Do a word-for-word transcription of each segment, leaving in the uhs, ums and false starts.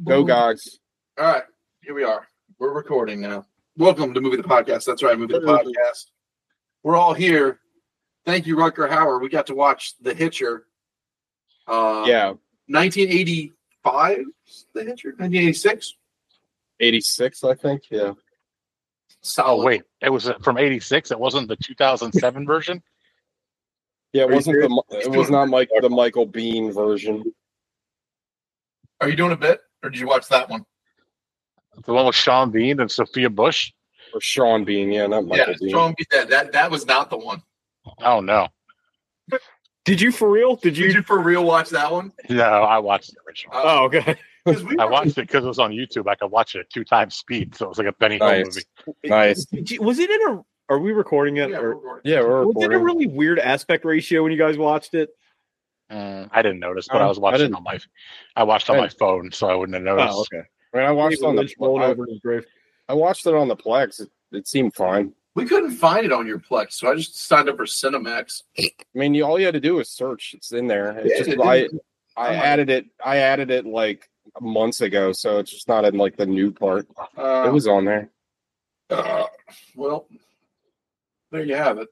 Go, guys. All right, here we are. We're recording now. Welcome to Movie the Podcast. That's right, Movie the Podcast. We're all here. Thank you, Rutger Hauer. We got to watch The Hitcher. Uh, yeah. nineteen eighty-five, The Hitcher? nineteen eighty-six? eighty-six, I think. Yeah. Solid. Oh, wait. It was from eighty-six? It wasn't the two thousand seven version? Yeah, it wasn't the. It was not like the Michael Biehn version. Are you doing a bit, or did you watch that one? The one with Sean Bean and Sophia Bush? Or Sean Bean, yeah, not Michael yeah, Biehn. Sean Bean. That, that that was not the one. Oh no! Did you for real? Did you? Did you for real watch that one? No, I watched the original. Uh, oh, okay. we I watched it because it was on YouTube. I could watch it at two times speed, so it was like a Benny Hill Nice. movie. Nice. Did you- was it in a? Are we recording it? Yeah, or, we're recording. Yeah, we're was it a recording. really weird aspect ratio when you guys watched it? Mm, I didn't notice, but Oh, I was I watching didn't- on my. I watched on I my phone, so I wouldn't have noticed. Oh, okay. I mean, I watched David on the. Lynch rolling I, over his grave. I watched it on the Plex. It, it seemed fine. We couldn't find it on your Plex, so I just signed up for Cinemax. I mean, you, all you had to do was search. It's in there. It's Yeah, just it I. didn't- I I'm like- added it. I added it like months ago, so it's just not in like the new part. Uh, It was on there. Uh, well, there you have it.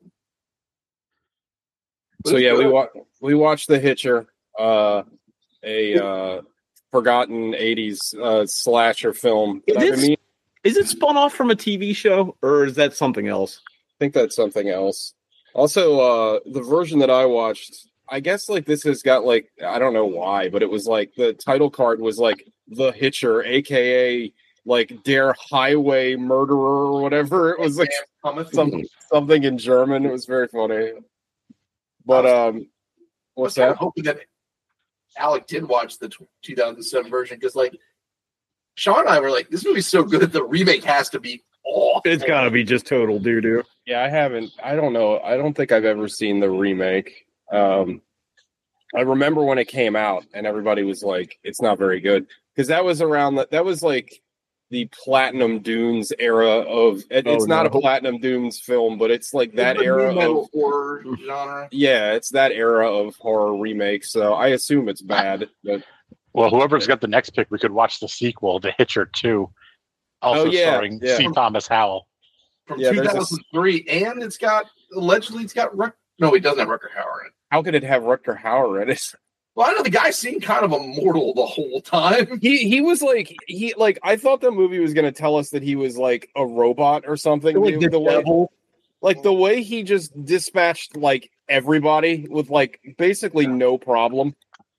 So yeah, we wa- we watched The Hitcher, uh, a uh, forgotten eighties uh, slasher film. Is I it- mean, Is it spun off from a T V show, or is that something else? I think that's something else. Also, uh, the version that I watched, I guess like this has got like I don't know why, but it was like the title card was like The Hitcher, aka like Der Highway Murderer or whatever. It was like some, something in German. It was very funny. But um, what's I was that? hoping that Alec did watch the two thousand seven version because, like, Sean and I were like, "This movie's so good, the remake has to be awful." It's got to be just total doo doo. Yeah, I haven't. I don't know. I don't think I've ever seen the remake. Um, I remember when it came out, and everybody was like, "It's not very good," because that was around the, that was like the Platinum Dunes era of. It, Oh, it's not no. a Platinum Dunes film, but it's like that It's the era metal of. horror genre. Yeah, it's that era of horror remakes. So I assume it's bad. But Well, whoever's got the next pick, we could watch the sequel, The Hitcher two, also Oh, yeah, starring yeah. C. Thomas Howell. From Yeah, two there's a- thousand three, and it's got allegedly it's got Ruck. No, it doesn't have Rutger Hauer in it. how could it have Rutger Hauer in it? Well, I know the guy seemed kind of immortal the whole time. He he was like he like I thought the movie was gonna tell us that he was like a robot or something. Like The- the the way- devil. Like the way he just dispatched like everybody with like basically no problem.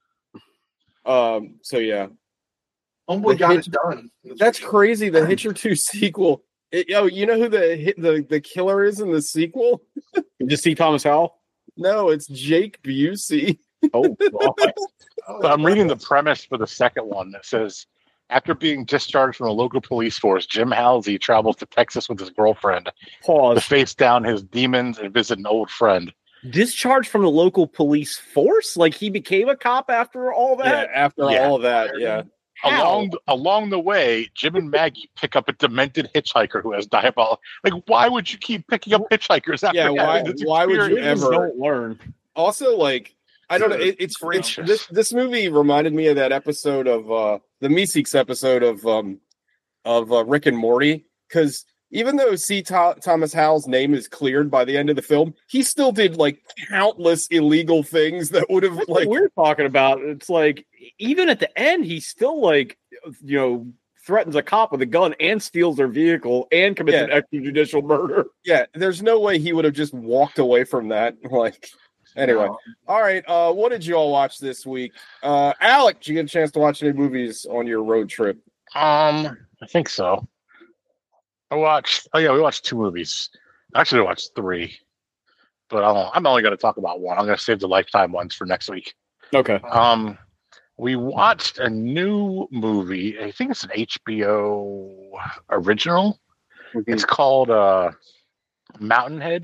Um. So yeah, Homeboy The got Hitch- it done. that's crazy. The Hitcher two sequel. It, yo, you know who the hit the the killer is in the sequel? You just see Thomas Howell. No, it's Jake Busey. Oh, God. Oh, So I'm reading the premise for the second one that says, after being discharged from a local police force, Jim Halsey travels to Texas with his girlfriend to Pause. face down his demons and visit an old friend. Discharged from the local police force? Like he became a cop after all Yeah, that? after Yeah. all of that, yeah. How? Along along the way, Jim and Maggie pick up a demented hitchhiker who has diabolical. Like, why would you keep picking up hitchhikers after Yeah, having why- this why would you experience? ever- Don't learn. Also, like I don't know, it, it's, it's Gracious. this this movie reminded me of that episode of uh the Meeseeks episode of um of uh, Rick and Morty, because even though C. Tho- Thomas Howell's name is cleared by the end of the film, he still did like countless illegal things that would have Like like we're talking about, it's like even at the end, he still like you know threatens a cop with a gun and steals their vehicle and commits Yeah. an extrajudicial murder. yeah. There's no way he would have just walked away from that. Like anyway, all right. Uh, what did you all watch this week? Uh, Alec, did you get a chance to watch any movies on your road trip? Um, I think so. I watched. Oh yeah, we watched two movies. Actually, I watched three, but I'll, I'm only going to talk about one. I'm going to save the Lifetime ones for next week. Okay. Um, we watched a new movie. I think it's an H B O original. It's called uh, Mountainhead.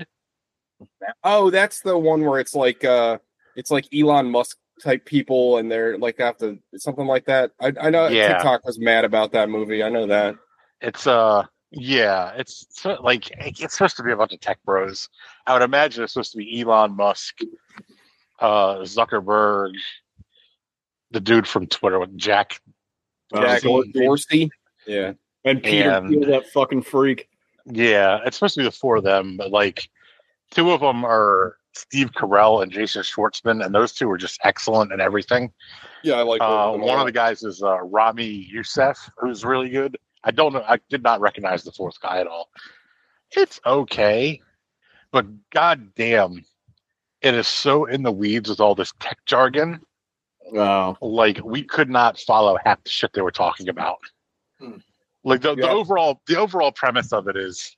Oh, that's the one where it's like uh it's like Elon Musk type people and they're like have to something like that. I I know Yeah. TikTok was mad about that movie. I know that. It's uh, yeah, it's so, like it's supposed to be a bunch of tech bros. I would imagine it's supposed to be Elon Musk, uh, Zuckerberg, the dude from Twitter with Jack Jack Dor- Dorsey. Dorsey. Yeah. And Peter And- Thiel, that fucking freak. Yeah, it's supposed to be the four of them, but like two of them are Steve Carell and Jason Schwartzman, and those two are just excellent and everything. Yeah, I like both Uh, them a one of lot. the guys is uh, Rami Youssef, who's really good. I don't know. I did not recognize the fourth guy at all. It's okay, but goddamn, it is so in the weeds with all this tech jargon. Wow. Like we could not follow half the shit they were talking about. Hmm. Like the, the Yeah. overall the overall premise of it is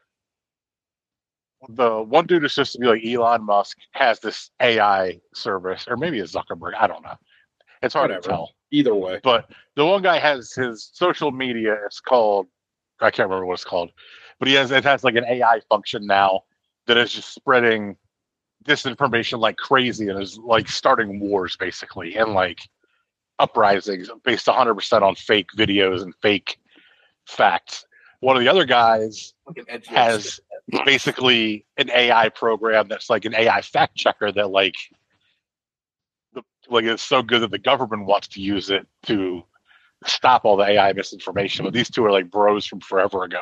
the one dude is supposed to be like Elon Musk has this A I service, or maybe it's Zuckerberg. I don't know. It's hard Whatever. to tell. Either way. But the one guy has his social media. It's called I can't remember what it's called, but he has it has like an A I function now that is just spreading disinformation like crazy and is like starting wars basically and like uprisings based one hundred percent on fake videos and fake facts. One of the other guys Like an edgy has basically an A I program that's like an A I fact checker that like the like it's so good that the government wants to use it to stop all the A I misinformation. But these two are like bros from forever ago.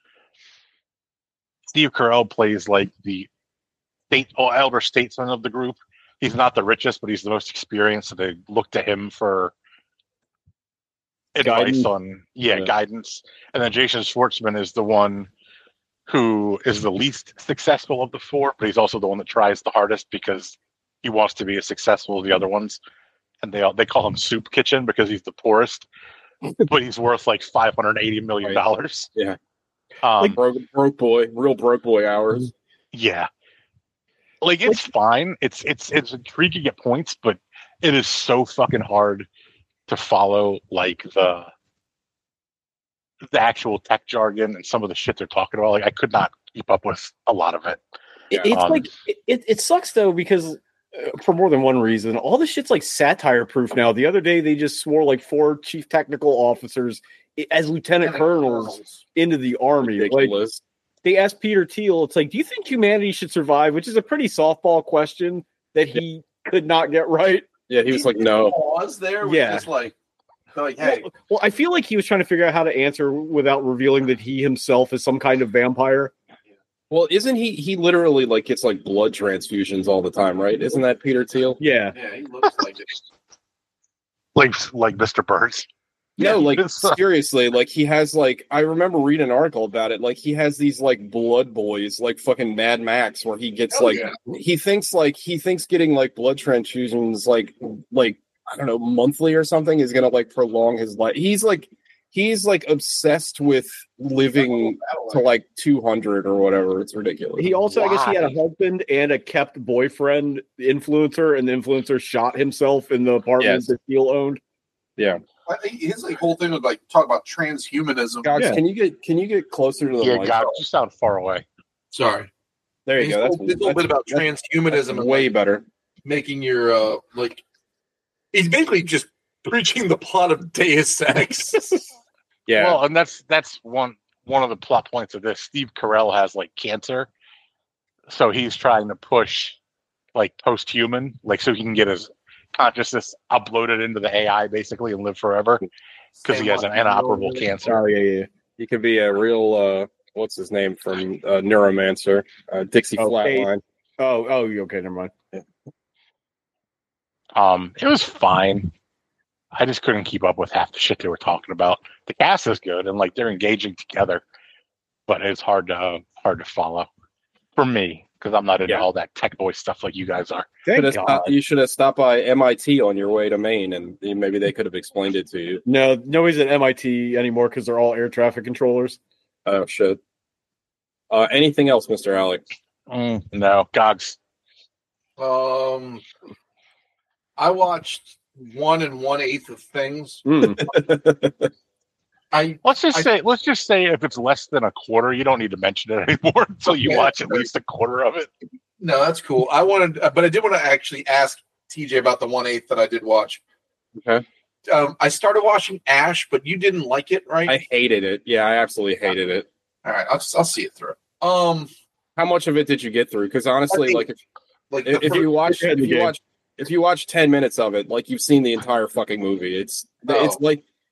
Steve Carell plays like the state or elder statesman of the group. He's not the richest, but he's the most experienced. So they look to him for advice Guidance. on yeah, Yeah. guidance. And then Jason Schwartzman is the one who is the least successful of the four, but he's also the one that tries the hardest because he wants to be as successful as the other ones. And they all, they call him Soup Kitchen because he's the poorest, but he's worth like five hundred eighty million dollars. Yeah. Um, Like broke, broke boy, real broke boy hours. yeah. Like it's fine. It's it's it's intriguing at points, but it is so fucking hard to follow like the the actual tech jargon and some of the shit they're talking about. Like I could not keep up with a lot of it. It, it's Um, like it, it, it sucks though because uh, for more than one reason, all this shit's like satire proof now. The other day they just swore like four chief technical officers i- as lieutenant colonels into the army. Like Ridiculous. they asked Peter Thiel, it's like, do you think humanity should survive? Which is a pretty softball question that he could not get right. Yeah, he was like, no. Pause there. Was Yeah. Just like, like, hey, Well, well, I feel like he was trying to figure out how to answer without revealing that he himself is some kind of vampire. Well, isn't he? He literally like gets like blood transfusions all the time, right? Isn't that Peter Thiel? Yeah. yeah, he looks like it. Like like Mister Burns. No, like it's- seriously, like he has like I remember reading an article about it. Like he has these like blood boys, like fucking Mad Max, where he gets Hell like yeah. he thinks like he thinks getting like blood transfusions like like I don't know monthly or something is gonna like prolong his life. He's like he's like obsessed with living to like two hundred or whatever. It's ridiculous. He also, I guess, he had a Why? husband and a kept boyfriend influencer, and the influencer shot himself in the apartment Yes. that Thiel owned. Yeah, I think his like whole thing was like talk about transhumanism. Gox, Yeah. can you get can you get closer to the Yeah, mic? God, you sound far away. Sorry, There you his go. That's, whole, his whole bit about that's- transhumanism that's and way like, better. making your uh like he's basically just preaching the plot of Deus Ex. Yeah, Well, and that's that's one one of the plot points of this. Steve Carell has like cancer, so he's trying to push like post-human, like so he can get his consciousness uploaded into the A I basically and live forever because he has an inoperable cancer. oh yeah, yeah. He could be a real uh, what's his name from uh, Neuromancer, uh, Dixie Oh, Flatline. Oh, oh, okay, never mind. Um, it was fine. I just couldn't keep up with half the shit they were talking about. The cast is good and like they're engaging together, but it's hard to uh, hard to follow for me because I'm not into Yeah. all that tech boy stuff like you guys are. Thank Should have God. stopped- you should have stopped by M I T on your way to Maine, and maybe they could have explained it to you. No, nobody's at M I T anymore because they're all air traffic controllers. Oh shit. Uh, anything else, Mister Alec? Mm, no, Gogs. um, I watched one and one eighth of things. Hmm. I Let's just I- say, let's just say, if it's less than a quarter, you don't need to mention it anymore until you Okay. watch at least a quarter of it. no, that's cool. I wanted, uh, but I did want to actually ask T J about the one eighth that I did watch. Okay. Um, I started watching Ash, but you didn't like it, right? I hated it. Yeah, I absolutely hated it. All right, I'll, I'll see it through. Um, How much of it did you get through? Because honestly, I think- like if, like if, the if fir- you watch in if the you game. watch if you watch ten minutes of it, like you've seen the entire fucking movie. It's Oh. it's like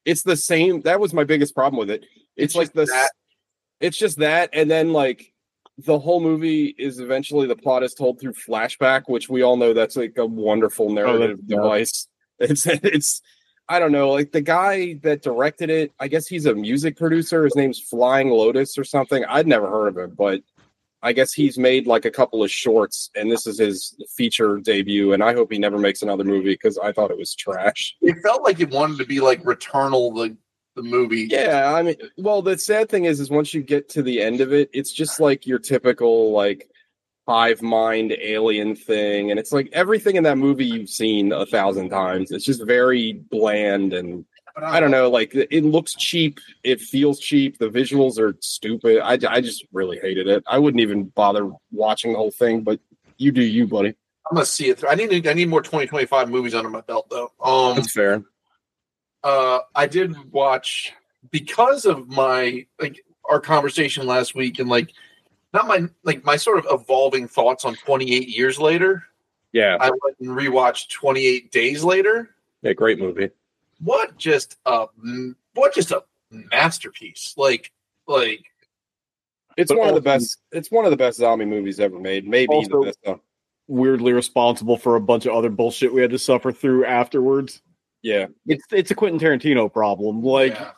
it's the same. That was my biggest problem with it. It's, It's like just the. that. It's just that, and then like the whole movie is eventually the plot is told through flashback, which we all know that's like a wonderful narrative yeah. device. It's it's I don't know, like the guy that directed it, I guess he's a music producer. His name's Flying Lotus or something. I'd never heard of him, but I guess he's made like a couple of shorts, and this is his feature debut. And I hope he never makes another movie because I thought it was trash. It felt like it wanted to be like Returnal, the the movie. Yeah, I mean, well, the sad thing is, is once you get to the end of it, it's just like your typical like hive mind alien thing, and it's like everything in that movie you've seen a thousand times. It's just very bland, and I don't know, like it looks cheap, it feels cheap, the visuals are stupid. I, I just really hated it. I wouldn't even bother watching the whole thing, but you do you, buddy. I'm gonna see it through. I need I need more twenty twenty-five movies under my belt though. Um, That's fair. uh, I did watch because of my like our conversation last week and like not my like my sort of evolving thoughts on twenty-eight years later. Yeah, I went and rewatched twenty-eight Days Later. yeah, great movie. What just a what just a masterpiece! Like like It's But one of the also- best. It's one of the best zombie movies ever made. Maybe Also- the best. Though. Weirdly responsible for a bunch of other bullshit we had to suffer through afterwards. Yeah, It's it's a Quentin Tarantino problem. Like, yeah.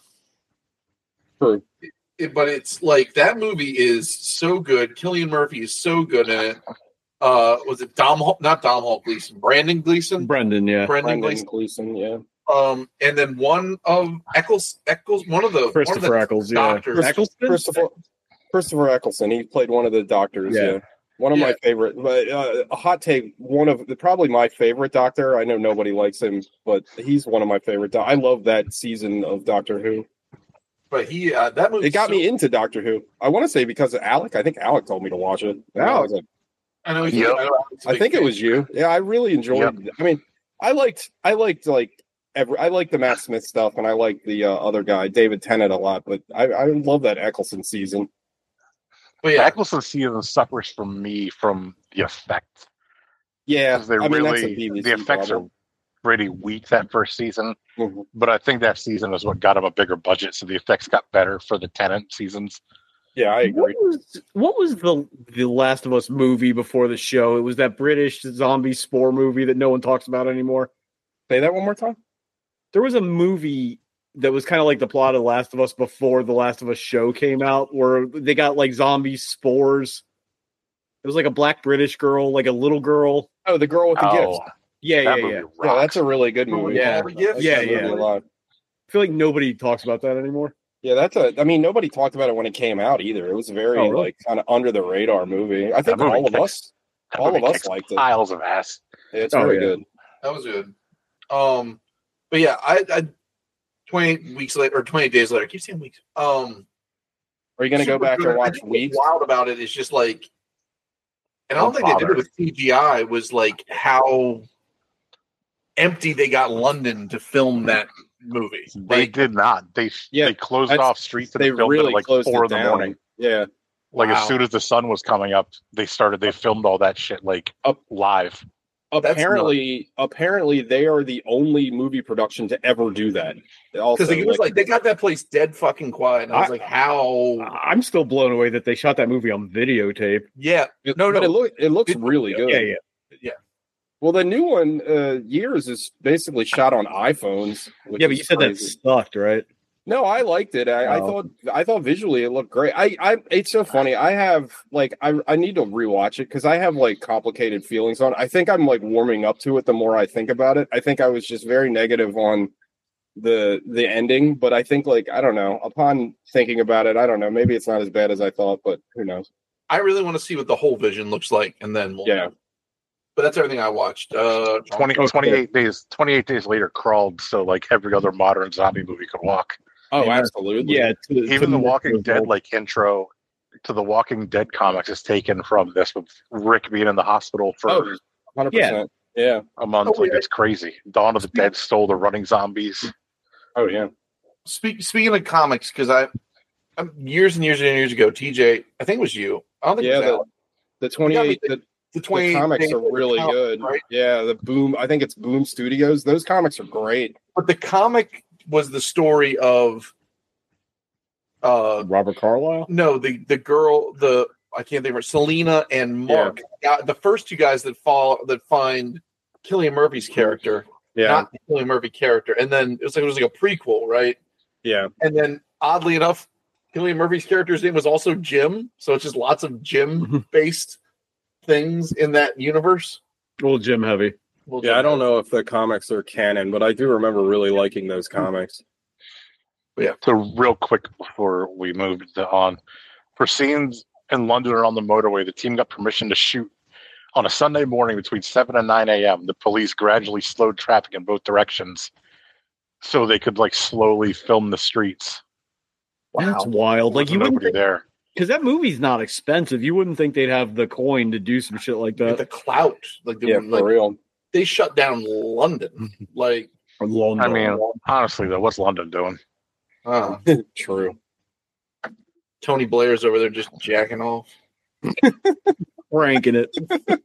true. It- but it's like that movie is so good. Cillian Murphy is so good in it. Uh, was it Dom? Hall- Not Dom Hall Gleason. Brandon Gleason. Brendan, yeah, Brendan Brendan Gleason. Gleeson. Yeah. Um, and then one of Eccles, Eccles, one of the Christopher one of the Eccles, yeah. doctors. Eccleston? Christopher Christopher Eccleston. He played one of the doctors. Yeah. Yeah, one of Yeah. my favorite. But uh, a hot take. One of the, probably my favorite Doctor. I know nobody likes him, but he's one of my favorite. doc- I love that season of Doctor Who. But he uh, that movie It got so, me into Doctor Who. I want to say because of Alec. I think Alec told me to watch it. And I was like, I know. He's, Yep. I, know he's a I big think it fan. was you. Yeah, I really enjoyed. I mean, I liked. I liked like. Every, I like the Matt Smith stuff, and I like the uh, other guy, David Tennant, a lot. But I, I love that Eccleston season. But Yeah. yeah, Eccleston season suffers from me from the effects. Yeah, 'Cause they I mean that's a really B B C the effects problem. are pretty weak that first season. Mhm. But I think that season is what got him a bigger budget, so the effects got better for the Tenant seasons. Yeah, I What agree. was what was the the Last of Us movie before the show? It was that British zombie spore movie that no one talks about anymore. Say that one more time. There was a movie that was kind of like the plot of The Last of Us before the Last of Us show came out, where they got like zombie spores. It was like a black British girl, like a little girl. Oh, the girl with the Oh, gift. Yeah, that yeah, movie yeah. rocks. Yeah, that's a really good movie. Yeah. I Yeah, like yeah, that movie yeah. a lot. I feel like nobody talks about that anymore. Yeah, that's a. I mean, nobody talked about it when it came out either. It was a very Oh, really? like kind of under the radar movie. I think movie all of kicks- us, That all movie of us kicks liked it. piles of ass. Yeah, it's Oh, really yeah. good. that was good. Um, but yeah, I, I twenty weeks later or twenty days later. I keep saying weeks. Um, Are you gonna go super back good. and I watch think what's Weeks? wild about it is just like, and I don't Don't think they did bother. it with C G I. Was like how empty they got London to film that movie. They Like, did not. They Yeah, they closed that's- off streets and They filmed really it at like closed four it in the down. morning. Yeah, Like Wow. as soon as the sun was coming up, they started. They filmed all that shit like Up- live. apparently, apparently they are the only movie production to ever do that. Also, because it was like they got that place dead fucking quiet. And I was I- like, how? I'm still blown away that they shot that movie on videotape. Yeah, no, but no. it look it looks It- really good. Yeah, yeah. Well, the new one, uh, Years, is basically shot on iPhones. which Yeah, but is you said that crazy. sucked, right? No, I liked it. I, I Oh. thought I thought visually it looked great. I, I it's so funny. I have like I I need to rewatch it because I have like complicated feelings on it. I think I'm like warming up to it the more I think about it. I think I was just very negative on the the ending, but I think like I don't know. Upon thinking about it, I don't know. Maybe it's not as bad as I thought, but who knows? I really want to see what the whole vision looks like, and then we'll Yeah. But that's everything I watched. Uh, twenty, Okay. twenty-eight days. Twenty-eight days later, crawled so like every other modern zombie movie could walk. Oh, Yeah. absolutely. Yeah. To, to Even the mix Walking those Dead both. like intro to the Walking Dead comics is taken from this with Rick being in the hospital for Oh, hundred percent. Yeah. a month. Oh, Like yeah. it's crazy. Dawn of the Dead stole the running zombies. Oh yeah. Speak, speaking of comics, because I, I'm, years and years and years ago, T J, I think it was you. I don't think Yeah, it was the- Alex. The twenty-eight. the- The, The the twenty comics are really good. right? Yeah, the Boom. I think it's Boom Studios. Those comics are great. But the comic was the story of uh Robert Carlyle. no the the girl the I can't think of her Selena and Mark got the first two guys that fall that find Cillian Murphy's character, Yeah, not the Cillian Murphy character, and then it was like it was like a prequel, right? yeah. And then oddly enough, Cillian Murphy's character's name was also Jim, so it's just lots of Jim based things in that universe. A little Jim heavy. Well, Yeah, I don't know if the comics are canon, but I do remember really liking those comics. So real quick before we move to on, for scenes in London or on the motorway, the team got permission to shoot on a Sunday morning between seven and nine a.m. The police gradually slowed traffic in both directions so they could like slowly film the streets. That's wild. Like With you wouldn't nobody think, there. because that movie's not expensive. You wouldn't think they'd have the coin to do some shit like Like that. the clout, like, they, Yeah, were, like for real. they shut down London. Like, Or London. I mean, honestly though, what's London doing? uh, True. Tony Blair's over there just jacking off. ranking it.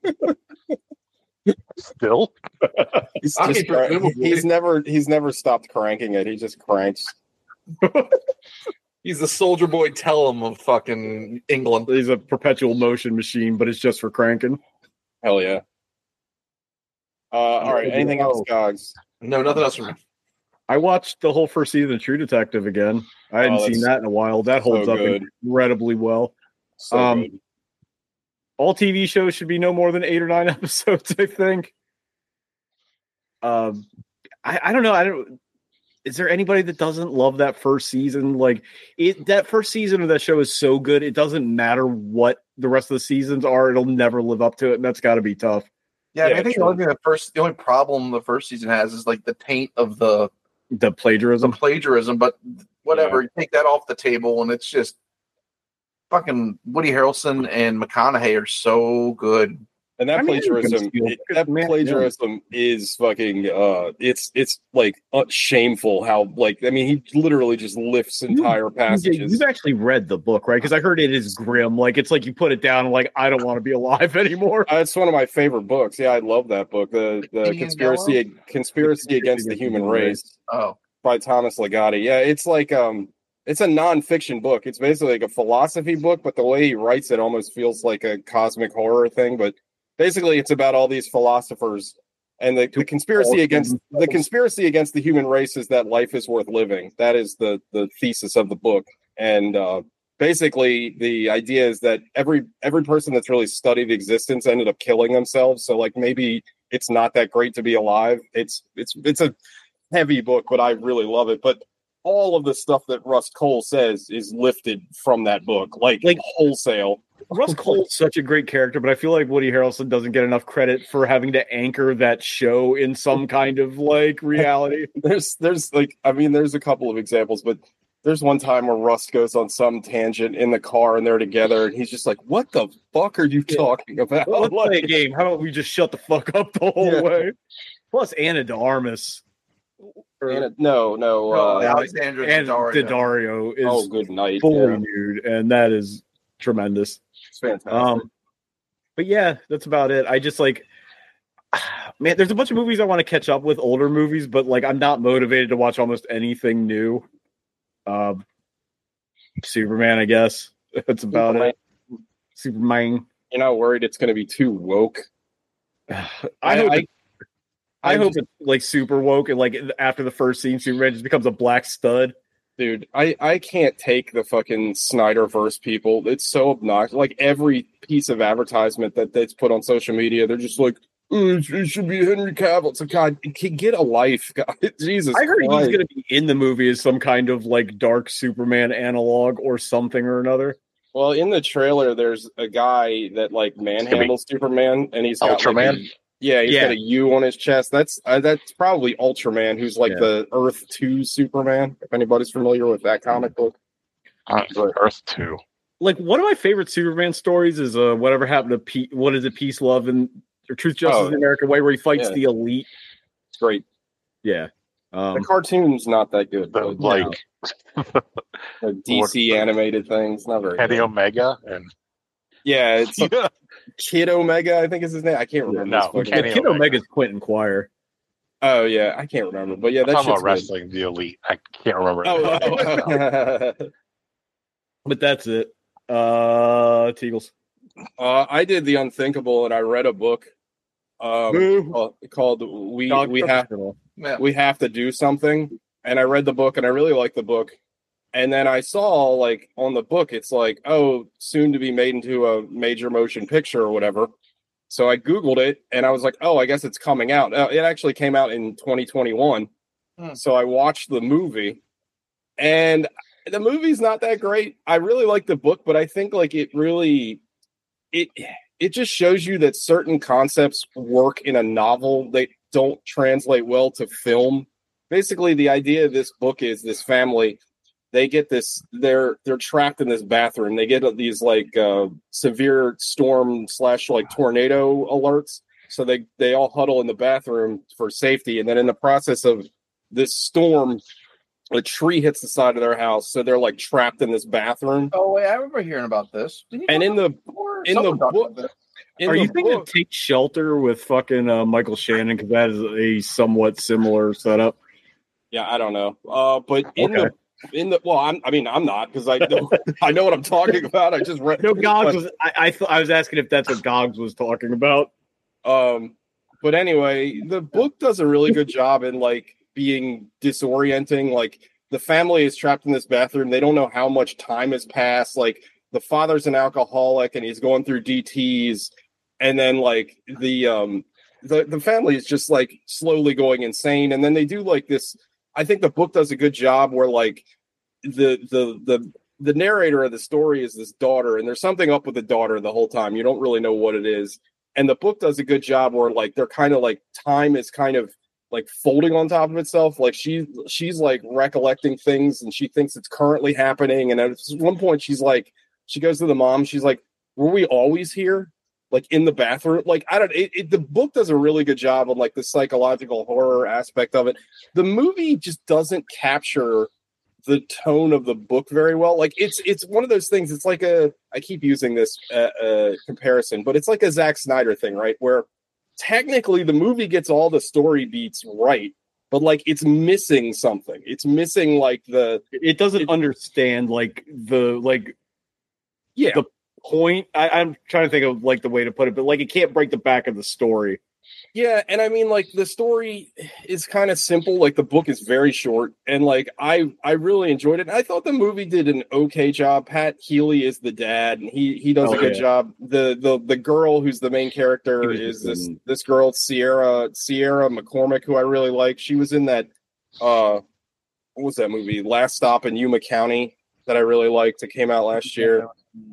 Still? He's, I just mean, cra- presumably- he's never he's never stopped cranking it. He just cranks. He's the Soldier Boy Tellum of fucking England. He's a perpetual motion machine, but it's just for cranking. Hell yeah. Uh, all right. Anything else, Gogs? No, nothing else from me. I watched the whole first season of True Detective again. I hadn't Oh, seen that's that in a while. That holds so up good. incredibly well. So Um, good. All T V shows should be no more than eight or nine episodes, I think. Um, I, I don't know. I don't. Is there anybody that doesn't love that first season? Like it, that first season of that show is so good. It doesn't matter what the rest of the seasons are. It'll never live up to it, and that's got to be tough. Yeah, I, mean, Yeah, I think true. the only thing the first, the only problem the first season has is like the taint of the The some plagiarism. plagiarism. But whatever, you take that off the table, and it's just fucking Woody Harrelson and McConaughey are so good. And that I mean, plagiarism, you can it- steal- that man, plagiarism is fucking. Uh, it's it's like uh, shameful how like I mean he literally just lifts entire passages. You've actually read the book, right? Because I heard it is grim. Like it's like you put it down, and like I don't want to be alive anymore. Uh, it's one of my favorite books. Yeah, I love that book. The the Indian conspiracy conspiracy against the human race Oh, by Thomas Ligotti. Yeah, it's like um, it's a nonfiction book. It's basically like a philosophy book, but the way he writes it almost feels like a cosmic horror thing. But basically, it's about all these philosophers and the, the conspiracy against the conspiracy against the human race is that life is worth living. That is the the thesis of the book, and uh, basically the idea is that every every person that's really studied existence ended up killing themselves. So like maybe it's not that great to be alive. It's it's it's a heavy book, but I really love it. But all of the stuff that Russ Cole says is lifted from that book, like Like- wholesale. Russ Cole's such a great character, but I feel like Woody Harrelson doesn't get enough credit for having to anchor that show in some kind of like reality. There's there's like I mean there's a couple of examples, but there's one time where Russ goes on some tangent in the car and they're together and he's just like, "What the fuck are you talking about?" Let's play a Like, game. How about we just shut the fuck up the whole Yeah. way? Plus Anna de Armas Anna- no, no. no, Uh, Alexandra and Daddario. Daddario is oh, good night. fully Yeah, nude, and that is tremendous. it's fantastic. Um, but yeah, that's about it. I just like, man, there's a bunch of movies I want to catch up with, older movies, but like I'm not motivated to watch almost anything new. Um, Superman, I guess that's about Superman. it. Superman. You're not worried it's going to be too woke? I, I- hope. I- it, I, I hope it's like super woke, and like after the first scene, Superman just becomes a black stud. Dude, I, I can't take the fucking Snyderverse people. It's so obnoxious. Like every piece of advertisement that that's put on social media, they're just like, "Oh, it it should be Henry Cavill." It's like, God, get a life, God. Jesus I heard Christ. he's going to be in the movie as some kind of like dark Superman analog or something or another. Well, in the trailer, there's a guy that like manhandles Superman, and he's got like, Ultraman? a- yeah, he's Yeah. got a U on his chest. That's uh, that's probably Ultraman, who's like Yeah. the Earth Two Superman. If anybody's familiar with that comic book, Uh, Earth two. Like one of my favorite Superman stories is uh whatever happened to Pe- what is it, Peace, Love, and or Truth, Justice, Oh, and the American Way, where he fights yeah. the elite. it's great. Yeah, um, The cartoon's not that good. The, but, like the D C animated things, not very Kenny good. Omega and Yeah, it's like yeah. Kid Omega, I think is his name. I can't remember. No, his fucking Kenny name. Kid Omega. Omega's Quentin Quire. Oh yeah, I can't remember, but yeah, I'm that talking shit's about wrestling, the Elite. I can't remember. good. Oh, But that's it. Uh, Teagles. uh, I did the unthinkable, and I read a book um, Boo. called, called "We Dog We Have Yeah. We Have to Do Something," and I read the book, and I really liked the book. And then I saw, like, on the book, it's like, oh, soon to be made into a major motion picture or whatever. So I Googled it, and I was like, oh, I guess it's coming out. Uh, it actually came out in twenty twenty-one. Hmm. So I watched the movie, and the movie's not that great. I really like the book, but I think, like, it really, it it just shows you that certain concepts work in a novel. They don't translate well to film. Basically, the idea of this book is this family, they get this, they're they're trapped in this bathroom. They get these like uh, severe storm slash like tornado alerts. So they they all huddle in the bathroom for safety. And then in the process of this storm, a tree hits the side of their house. So they're like trapped in this bathroom. Oh wait, I remember hearing about this. Didn't you And talk in the about it before? in the Someone talked book, about this. in Are the you thinking book, of Take Shelter with fucking uh, Michael Shannon? Because that is a somewhat similar setup. yeah, I don't know. Uh, but in Okay. the in the well, I'm, I mean, I'm not because I know I know what I'm talking about. I just read. No, Gogs but- was. I I, th- I was asking if that's what Gogs was talking about. Um, but anyway, the book does a really good job in like being disorienting. Like the family is trapped in this bathroom. They don't know how much time has passed. Like the father's an alcoholic and he's going through D Ts, and then like the um the the family is just like slowly going insane. And then they do like this. I think the book does a good job where like the the the the narrator of the story is this daughter, and there's something up with the daughter the whole time. You don't really know what it is. And the book does a good job where like they're kind of like time is kind of like folding on top of itself. Like she she's like recollecting things and she thinks it's currently happening. And at one point she's like, she goes to the mom, she's like, were we always here? Like in the bathroom? Like, I don't it, it the book does a really good job on like the psychological horror aspect of it. The movie just doesn't capture the tone of the book very well. Like it's it's one of those things. It's like a I keep using this uh, uh, comparison, but it's like a Zack Snyder thing, right? Where technically the movie gets all the story beats right, but like it's missing something. It's missing like the It doesn't understand like the like yeah. the point. I, I'm trying to think of like the way to put it, but like it can't break the back of the story. Yeah, and I mean, like the story is kind of simple. Like the book is very short, and like I, I really enjoyed it. I thought the movie did an okay job. Pat Healy is the dad, and he he does Oh, a good yeah. job. The the the girl who's the main character He was is just this in- this girl Sierra Sierra McCormick, who I really like. She was in that uh, what was that movie? Last Stop in Yuma County that I really liked. It came out last year.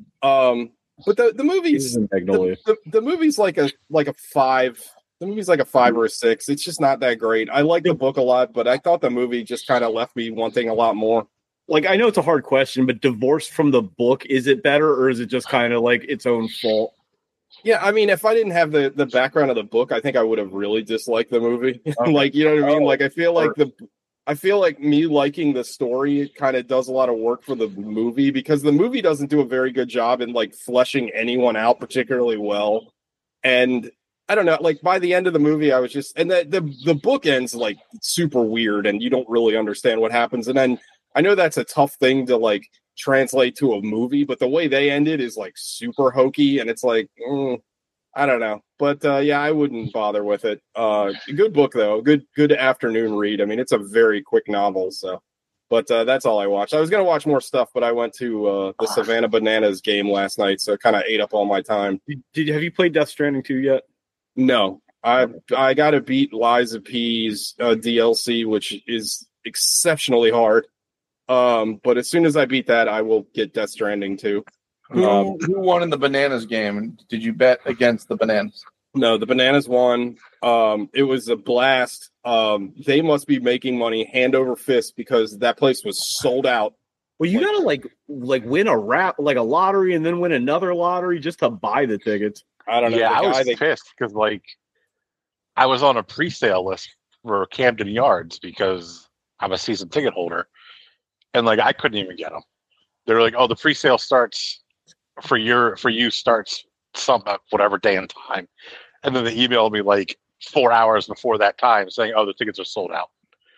Um, but the the He movie's was in Magnolia. the, the, the movie's like a like a five. The movie's like a five or a six. It's just not that great. I like the book a lot, but I thought the movie just kind of left me wanting a lot more. Like I know it's a hard question, but divorced from the book, is it better or is it just kind of like its own fault? Yeah, I mean, if I didn't have the the background of the book, I think I would have really disliked the movie. Like, you know what I mean? Oh, Like, I feel like the I feel like me liking the story kind of does a lot of work for the movie because the movie doesn't do a very good job in like fleshing anyone out particularly well. And I don't know, like by the end of the movie, I was just, and the, the, the book ends like super weird and you don't really understand what happens. And then I know that's a tough thing to like translate to a movie, but the way they ended is like super hokey and it's like, mm, I don't know. But uh, yeah, I wouldn't bother with it. Uh, good book though, good, good afternoon read. I mean, it's a very quick novel. So, but uh, that's all I watched. I was going to watch more stuff, but I went to uh, the Savannah Bananas game last night. So it kind of ate up all my time. Did, did have you played Death Stranding two yet? No, I I got to beat Liza P's uh, D L C, which is exceptionally hard. Um, but as soon as I beat that, I will get Death Stranding too. Who Um, who won in the bananas game? And did you bet against the bananas? No, the Bananas won. Um, it was a blast. Um, they must be making money hand over fist because that place was sold out. Well, you Like- gotta like like win a rap like a lottery and then win another lottery just to buy the tickets. I don't know. Yeah, the I guy was that- pissed because like I was on a pre-sale list for Camden Yards because I'm a season ticket holder, and like I couldn't even get them. They were like, "Oh, the pre-sale starts for your for you starts some uh, whatever day and time," and then they emailed me like four hours before that time, saying, "Oh, the tickets are sold out."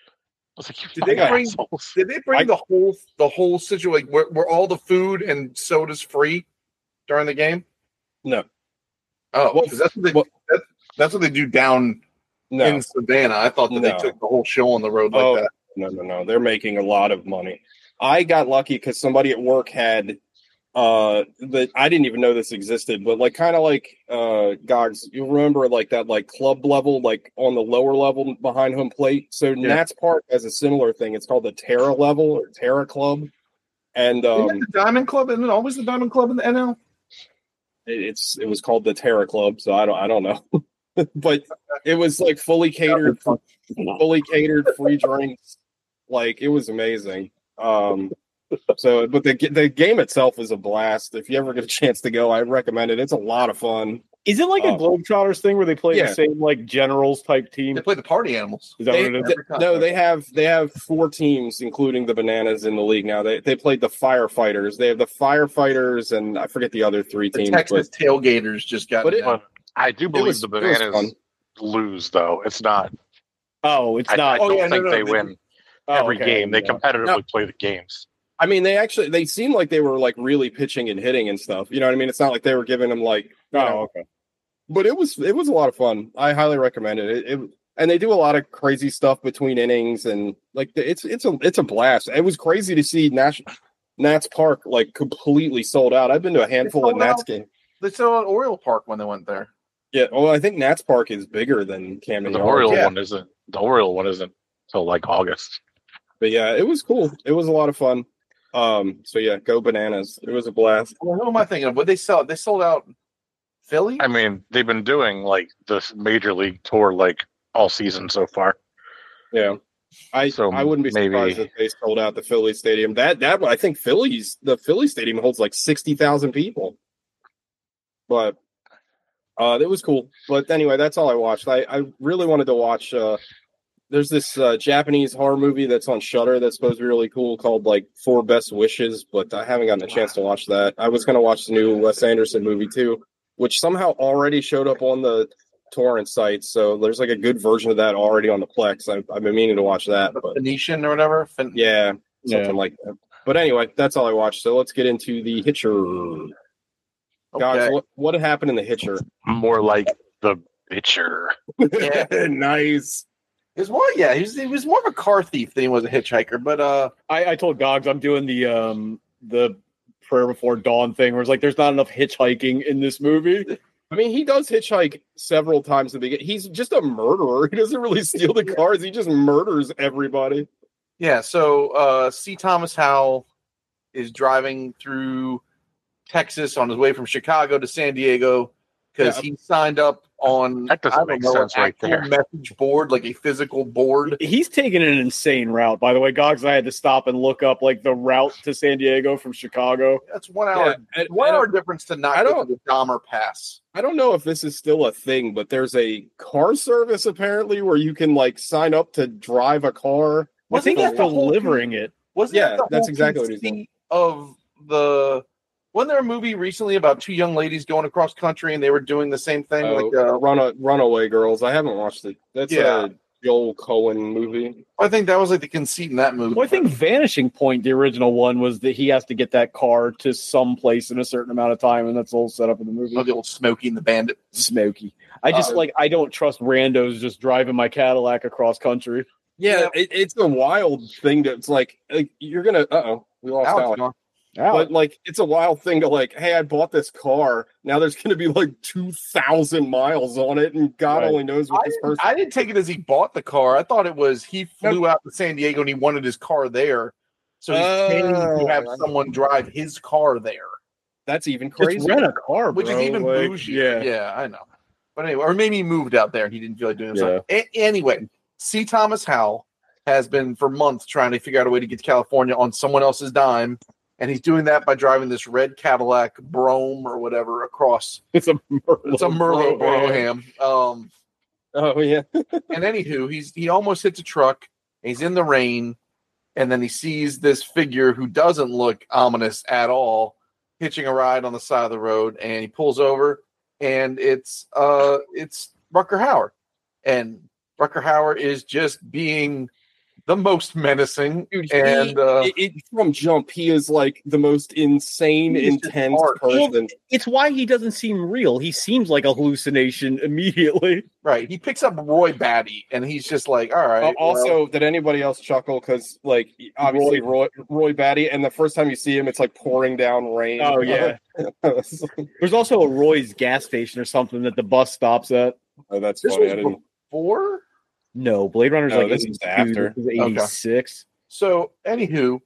I was like, "You Did they fucking bring- assholes." Did they bring I- the whole the whole situation where, where all the food and sodas free during the game? No, Oh, Well, 'cause that's what they well- that's, that's what they do down no, in Savannah. I thought that they No. took the whole show on the road like Oh, that. no, no, no. They're making a lot of money. I got lucky because somebody at work had uh that I didn't even know this existed, but like kind of like uh Gogs, you remember like that like club level, like on the lower level behind home plate. So Yeah. Nats Park has a similar thing. It's called the Terra level or Terra Club. And Isn't um it the Diamond Club? Isn't it always the Diamond Club in the N L? it- it's it was called the Terra Club, so I don't I don't know. But it was like fully catered fully catered free drinks. Like it was amazing. Um so but the the game itself is a blast. If you ever get a chance to go, I recommend it. It's a lot of fun. Is it like a Oh. Globetrotters thing where they play Yeah. the same like generals type team? They play the Party Animals. Is that They, what it is? th- Every time. no, they have they have four teams, including the Bananas in the league now. They they played the Firefighters. They have the Firefighters, and I forget the other three The teams. Texas Tailgaters just got But it. it- down. But I do believe was- the it was Bananas fun. lose, though. It's not. Oh, it's I, not. I Oh, don't yeah, no, think no, they they- win oh, every okay, game. They yeah. competitively No. play the games. I mean, they actually they seem like they were like really pitching and hitting and stuff. You know what I mean? It's not like they were giving them like. You know, Oh, okay. but it was it was a lot of fun. I highly recommend it. It, it and they do a lot of crazy stuff between innings and like it's it's a it's a blast. It was crazy to see Nash, Nats Park like completely sold out. I've been to a handful of sold Nats out? games. They saw at Oriole Park when they went there. Yeah, well, I think Nats Park is bigger than Camden The Yards. Oriole yeah. one isn't. The Oriole one isn't until like August. But yeah, it was cool. It was a lot of fun. Um, so yeah, go Bananas. It was a blast. Well, who am I thinking of? What they sell? They sold out Philly. I mean, they've been doing like this major league tour like all season so far. Yeah. I So I wouldn't be maybe- surprised if they sold out the Philly Stadium. That that I think Philly's the Philly Stadium holds like sixty thousand people. But uh it was cool. But anyway, that's all I watched. I, I really wanted to watch uh there's this uh, Japanese horror movie that's on Shudder that's supposed to be really cool called like Four Best Wishes, but I haven't gotten a chance to watch that. I was gonna watch the new Wes Anderson movie too, which somehow already showed up on the torrent sites. So there's like a good version of that already on the Plex. I've, I've been meaning to watch that, but Venetian or whatever. Fin- yeah, something Yeah. like that. But anyway, that's all I watched. So let's get into the Hitcher. Guys, Okay. what what happened in the Hitcher? More like the bitcher. Yeah. Nice. He was more, yeah, he was, he was more of a car thief than he was a hitchhiker. But uh, I, I told Gogs I'm doing the um the prayer before dawn thing where it's like there's not enough hitchhiking in this movie. I mean, he does hitchhike several times at the beginning. He's just a murderer. He doesn't really steal the cars. He just murders everybody. yeah, so uh, C. Thomas Howell is driving through Texas on his way from Chicago to San Diego because Yeah. he signed up on That doesn't I don't make know, sense an right actual there. message board, like a physical board. He's taking an insane route. By the way, Gogs and I had to stop and look up like the route to San Diego from Chicago. That's one hour. Yeah, and- one and hour difference to not I go don't- to the Dahmer Pass. I don't know if this is still a thing, but there's a car service apparently where you can like sign up to drive a car. I Wasn't think that he's the whole delivering it. Wasn't Yeah, that the that's whole exactly what he's doing. conceit of the? Wasn't there a movie recently about two young ladies going across country and they were doing the same thing? Oh, like, uh, Run Runaway Girls. I haven't watched it. That's Yeah. a Joel Cohen movie. I think that was like the conceit in that movie. Well, I think Vanishing Point, the original one, was that he has to get that car to some place in a certain amount of time, and that's the whole setup of the movie. Oh, the old Smokey and the Bandit. Smoky. I just Uh, like I don't trust randos just driving my Cadillac across country. Yeah, it, it's a wild thing. To, it's like, like you're gonna. Uh oh, we lost Alex, Alex. gone. But like, it's a wild thing to like, hey, I bought this car. Now there's gonna be like two thousand miles on it, and God Right. only knows what I this didn't, person. I didn't take it as he bought the car. I thought it was he flew out to San Diego and he wanted his car there. So he's paying to Oh. have someone drive his car there. That's even Just crazy. rent a car, Which bro. is even Like, bougie. Yeah. yeah, I know. But anyway, or maybe he moved out there and he didn't feel like doing it. Yeah. A- anyway, C. Thomas Howell has been for months trying to figure out a way to get to California on someone else's dime, and he's doing that by driving this red Cadillac Brougham or whatever across. It's a Merlot. It's a Merlot Brougham. Brougham. Um, Oh yeah. and anywho, he's he almost hits a truck. He's in the rain, and then he sees this figure who doesn't look ominous at all, hitching a ride on the side of the road, and he pulls over, and it's uh it's Rutger Hauer. and Rucker Hauer is just being the most menacing. Dude, he, and uh, it, it, from jump, he is like the most insane, He's just intense hard. person. It's why he doesn't seem real. He seems like a hallucination immediately. right, he picks up Roy Batty, and he's just like, all right. Uh, well, also, did anybody else chuckle? Because, like, obviously, Roy, Roy Batty, and the first time you see him, it's like pouring down rain. Oh, yeah. There's also a Roy's gas station or something that the bus stops at. Oh, that's this funny. was I didn't. before. No, Blade Runner's No, like this is after. This is eighty-six. So, anywho,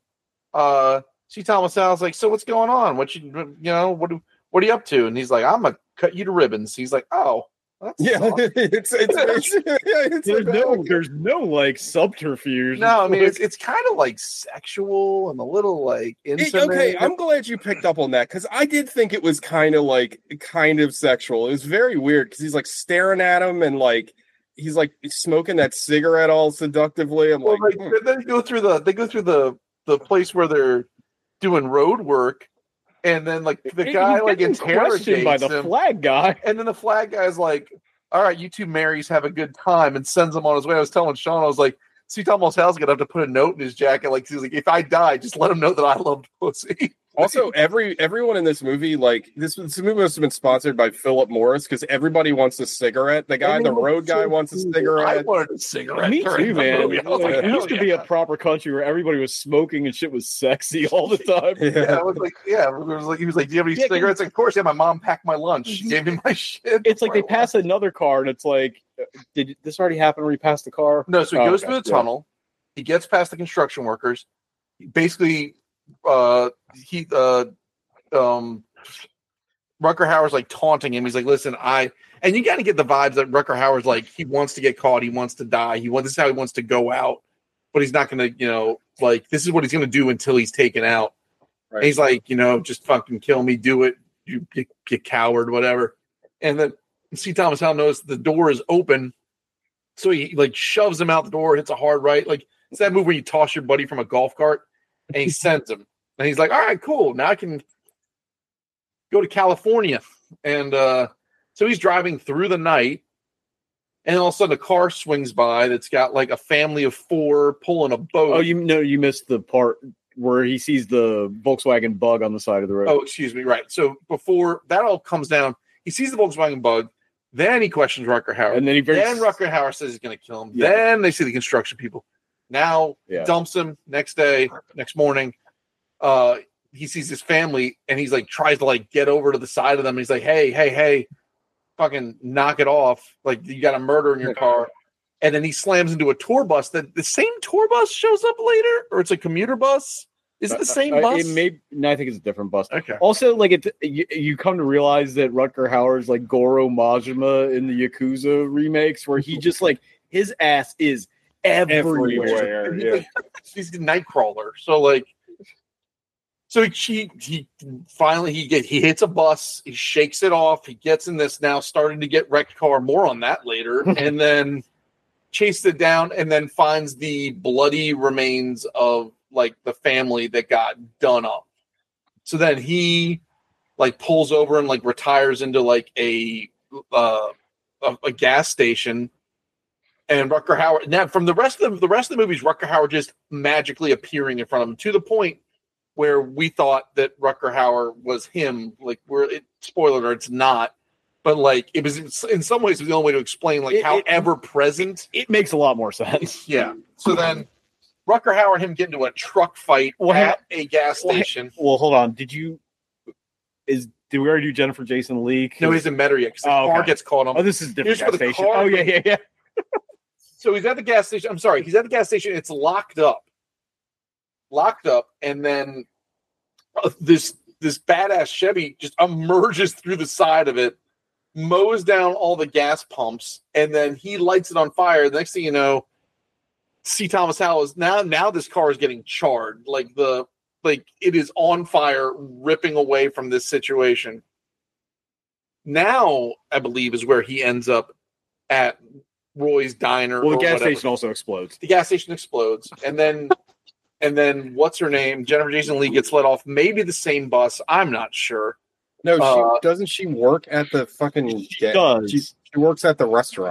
uh, C. Thomas Howell's like, so what's going on? What you, you know, what do, what are you up to? And he's like, I'm gonna cut you to ribbons. He's like, oh, that's Yeah, awesome. it's it's, it's, yeah, it's There's like, no, oh, there's no like subterfuge. No, I mean It's it's it's kind of like sexual and a little like It- intimate. okay, I'm glad you picked up on that because I did think it was kind of like kind of sexual. It was very weird because he's like staring at him and like he's like smoking that cigarette all seductively. I'm well, like, like, hmm. they go through the they go through the the place where they're doing road work, and then like the He- guy he like gets questioned interrogates by the him, flag guy. and then the flag guy's like, "All right, you two Marys have a good time," and sends him on his way. I was telling Sean, I was like, "See, Tom Howell's gonna have to put a note in his jacket, like he's like, if I die, just let him know that I loved pussy." Also, every everyone in this movie, like this, this movie must have been sponsored by Philip Morris because everybody wants a cigarette. The guy, the road guy, wants a I cigarette. wanted a cigarette. Me during too, the man. movie. I was like, Like, it used to hell be a yeah. proper country where everybody was smoking and shit was sexy all the time. Yeah, I was like, yeah, it was like he was like, "Do you have any Yeah, 'cause- cigarettes?" Like, of course, yeah. My mom packed my lunch. She gave me my shit. It's like they before I pass another car and it's like, uh, did this already happen where he passed the car? left. No, so he Oh, goes okay, through the yeah. tunnel. He gets past the construction workers. Basically, uh, he uh, um, Rucker Hauer's like taunting him. He's like, "Listen, I." And you got to get the vibes that Rucker Hauer's like he wants to get caught. He wants to die. He wants. This is how he wants to go out. But he's not going to, you know, like this is what he's going to do until he's taken out. Right. And he's like, you know, just fucking kill me, do it, you, you, you coward, whatever. And then C. Thomas Howell knows the door is open, so he like shoves him out the door, hits a hard right. Like it's that move where you toss your buddy from a golf cart, and he sends him. And he's like, all right, cool. Now I can go to California. And uh, so he's driving through the night, and all of a sudden a car swings by that's got like a family of four pulling a boat. Oh, you know, you missed the part where he sees the Volkswagen Bug on the side of the road. Oh, excuse me. Right. So before that all comes down, he sees the Volkswagen Bug. Then he questions Rucker Hauer. and then he very Then Rucker Hauer says he's going to kill him. Yeah. Then they see the construction people. Now Yeah. dumps him. Next day, next morning, uh, he sees his family and he's like tries to like get over to the side of them. He's like, "Hey, hey, hey, fucking knock it off! Like you got a murder in your car." And then he slams into a tour bus. That the same tour bus shows up later, or it's a commuter bus. Is it the same Uh, uh, bus? It may. No, I think it's a different bus. Okay. Also, like it, you, you come to realize that Rutger Hauer's like Goro Majima in the Yakuza remakes, where he just like his ass is everywhere. Everywhere. He's Yeah. like, he's a Nightcrawler. So like, so he he finally he get he hits a bus. He shakes it off. He gets in this now starting to get wrecked car. More on that later, and then chases it down, and then finds the bloody remains of like the family that got done up. So then he like pulls over and like retires into like a uh, a, a gas station. And Rutger Hauer, now from the rest of the, the rest of the movies, Rutger Hauer just magically appearing in front of him to the point where we thought that Rutger Hauer was him. Like, we're it, spoiler alert, it's not. But like, it was in some ways the only way to explain like It- how it- ever present. It makes a lot more sense. Yeah. So then, Rutger Hauer and him get into a truck fight Well, hang at a gas Well, hang- station. Well, hold on. Did you? Is did we already do Jennifer Jason Leigh? No, he's in Metairie because the Oh, car okay. gets caught on. Oh, this is a different Here's gas where the station. car- Oh yeah, yeah, yeah. So he's at the gas station. I'm sorry, he's at the gas station. It's locked up, locked up, and then uh, this this badass Chevy just emerges through the side of it, mows down all the gas pumps, and then he lights it on fire. The next thing you know, C. Thomas Howell is now now this car is getting charred. Like the like it is on fire, ripping away from this situation. Now, I believe, is where he ends up at Roy's diner. Well, the or gas whatever. station also explodes. The gas station explodes, and then and then what's her name? Jennifer Jason Leigh gets let off. Maybe the same bus. I'm not sure. No, she Uh, doesn't. She work at the fucking. She does. She, she works at the restaurant.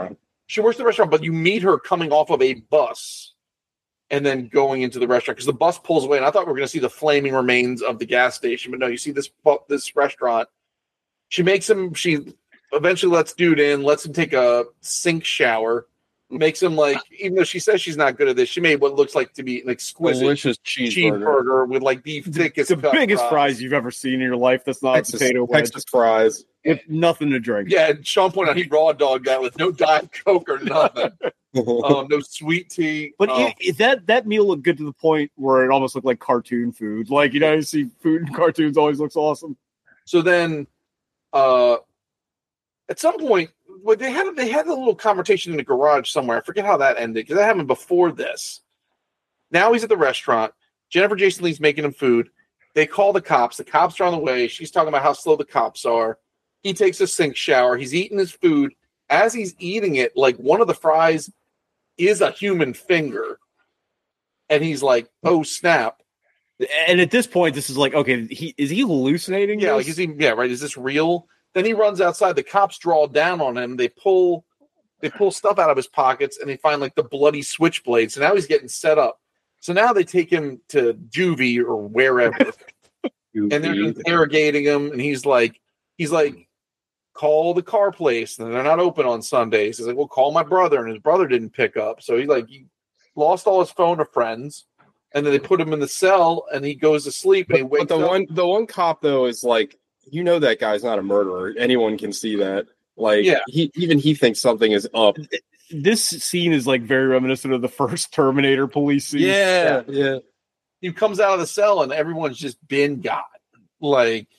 She works at the restaurant, but you meet her coming off of a bus and then going into the restaurant because the bus pulls away. And I thought we were going to see the flaming remains of the gas station, but no, you see this this restaurant. She makes him. She eventually lets dude in, lets him take a sink shower, makes him like. Even though she says she's not good at this, she made what looks like to be an exquisite Delicious cheeseburger. cheeseburger with like the thickest, The cut biggest fries. fries you've ever seen in your life. That's not Texas, a potato wedge Texas fries. with nothing to drink. Yeah, and Sean pointed out he raw dogged that with no Diet Coke or nothing. um, no sweet tea. But um, it, it- that that meal looked good to the point where it almost looked like cartoon food. Like, you know, you see food in cartoons always looks awesome. so then, uh, at some point, well, they had they had a little conversation in the garage somewhere. I forget how that ended because that happened before this. Now he's at the restaurant. Jennifer Jason Leigh's making him food. They call the cops. The cops are on the way. She's talking about how slow the cops are. He takes a sink shower. He's eating his food. As he's eating it, like one of the fries is a human finger. And he's like, oh, snap. And at this point, this is like, okay, he is he hallucinating? Yeah, this? like, is he, yeah, right. Is this real? Then he runs outside. The cops draw down on him. They pull they pull stuff out of his pockets and they find like the bloody switchblade. So now he's getting set up. So now they take him to juvie or wherever. And they're interrogating him, and he's like, he's like, call the car place, and they're not open on Sundays. He's like, well, call my brother, and his brother didn't pick up, so he like he lost all his phone to friends, and then they put him in the cell, and he goes to sleep, and he wakes But the up. one the one cop though is like, you know, that guy's not a murderer. Anyone can see that. Like, Yeah. he even he thinks something is up. This scene is like very reminiscent of the first Terminator police scene. Yeah, yeah. He comes out of the cell, and everyone's just been got. Like,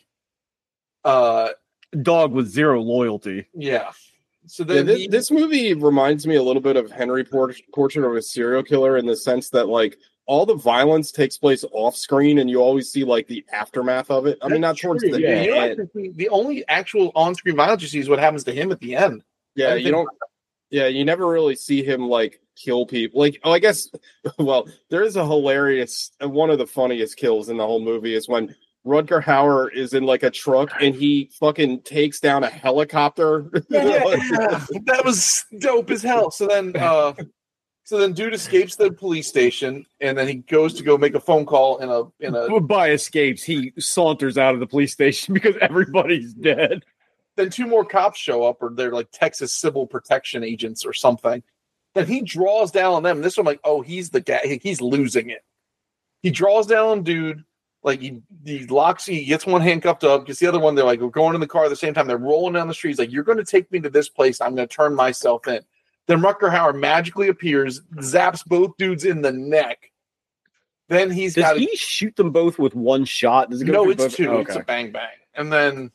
uh, Dog with zero loyalty. yeah. So Yeah, then this, he- this movie reminds me a little bit of Henry Port- Portrait of a Serial Killer in the sense that like all the violence takes place off screen and you always see like the aftermath of it. I mean, not That's towards true, the yeah. You know, end. actually, the only actual on-screen violence you see is what happens to him at the end. Yeah, I you think- don't. Yeah, you never really see him like kill people. Like, oh, I guess. Well, there is a hilarious. One of the funniest kills in the whole movie is when Rutger Hauer is in like a truck and he fucking takes down a helicopter. Yeah, that was dope as hell. So then, uh, so then, dude escapes the police station, and then he goes to go make a phone call in a in a. By escapes, he saunters out of the police station because everybody's dead. Then two more cops show up, or they're like Texas Civil Protection agents or something. Then he draws down on them. This one, like, oh, he's the guy. He's losing it. He draws down on dude. Like he, he locks. He gets one handcuffed up. Gets the other one. They're like, we're going in the car at the same time. They're rolling down the street. He's like, you're going to take me to this place. I'm going to turn myself in. Then Rutger Hauer magically appears, zaps both dudes in the neck. Then he's Does got. he shoot them both with one shot? Does it go No, through it's both? two. Oh, It's okay. a bang bang. And then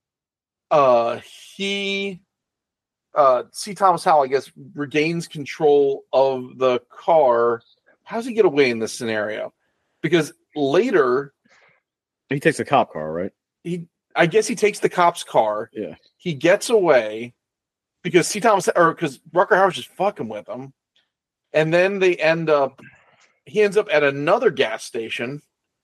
uh he uh C. Thomas Howell, I guess, regains control of the car. How does he get away in this scenario? Because later He takes a cop car, right? he I guess he takes the cop's car. Yeah. He gets away because C. Thomas or because Rutger Hauer's just fucking with him. And then they end up he ends up at another gas station.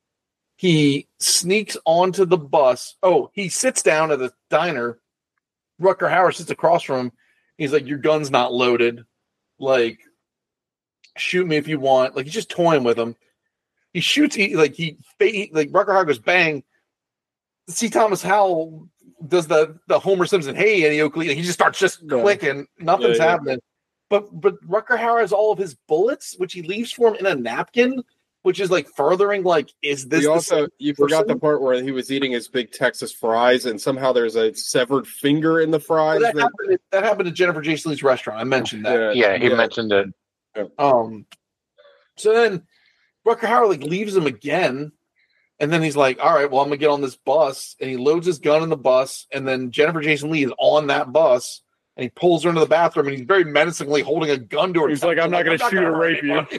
He sneaks onto the bus. Oh, he sits down at the diner. Rutger Hauer sits across from him. He's like, your gun's not loaded. Like, shoot me if you want. Like, he's just toying with him. He shoots, he, like, he, he like, Rutger Hauer goes bang. C. Thomas Howell does the, the Homer Simpson, hey, and he, he just starts just Yeah. clicking. Nothing's Yeah, yeah. happening. But, but Rutger Hauer has all of his bullets, which he leaves for him in a napkin, which is like furthering, like, is this We the also same you forgot the person? part where he was eating his big Texas fries and somehow there's a severed finger in the fries. Well, that, that- happened, that happened to Jennifer Jason Leigh's restaurant. I mentioned that. Yeah, he yeah. mentioned it. Um, so then Rutger Hauer like leaves him again, and then he's like, "All right, well, I'm gonna get on this bus," and he loads his gun in the bus, and then Jennifer Jason Leigh is on that bus, and he pulls her into the bathroom, and he's very menacingly holding a gun to her. He's like, "I'm not gonna shoot or hurt rape you." anybody."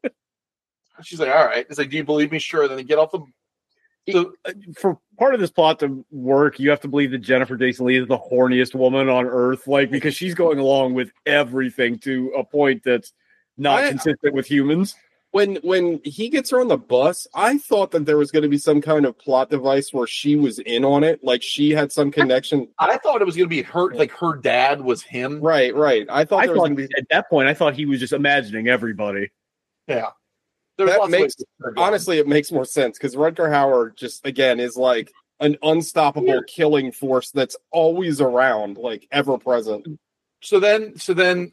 She's like, "All right." He's like, "Do you believe me?" Sure. Then they get off the. So, For part of this plot to work, you have to believe that Jennifer Jason Leigh is the horniest woman on earth, like because she's going along with everything to a point that's not I- consistent with humans. when when he gets her on the bus, I thought that there was going to be some kind of plot device where she was in on it, like she had some connection. I thought it was going to be her, like her dad was him. Right, right. I thought I there was thought going to be. at that point, I thought he was just imagining everybody. Yeah. There's That lots makes of ways to honestly, it makes more sense because Rutger Hauer just again is like an unstoppable killing force that's always around, like ever present. So then, so then,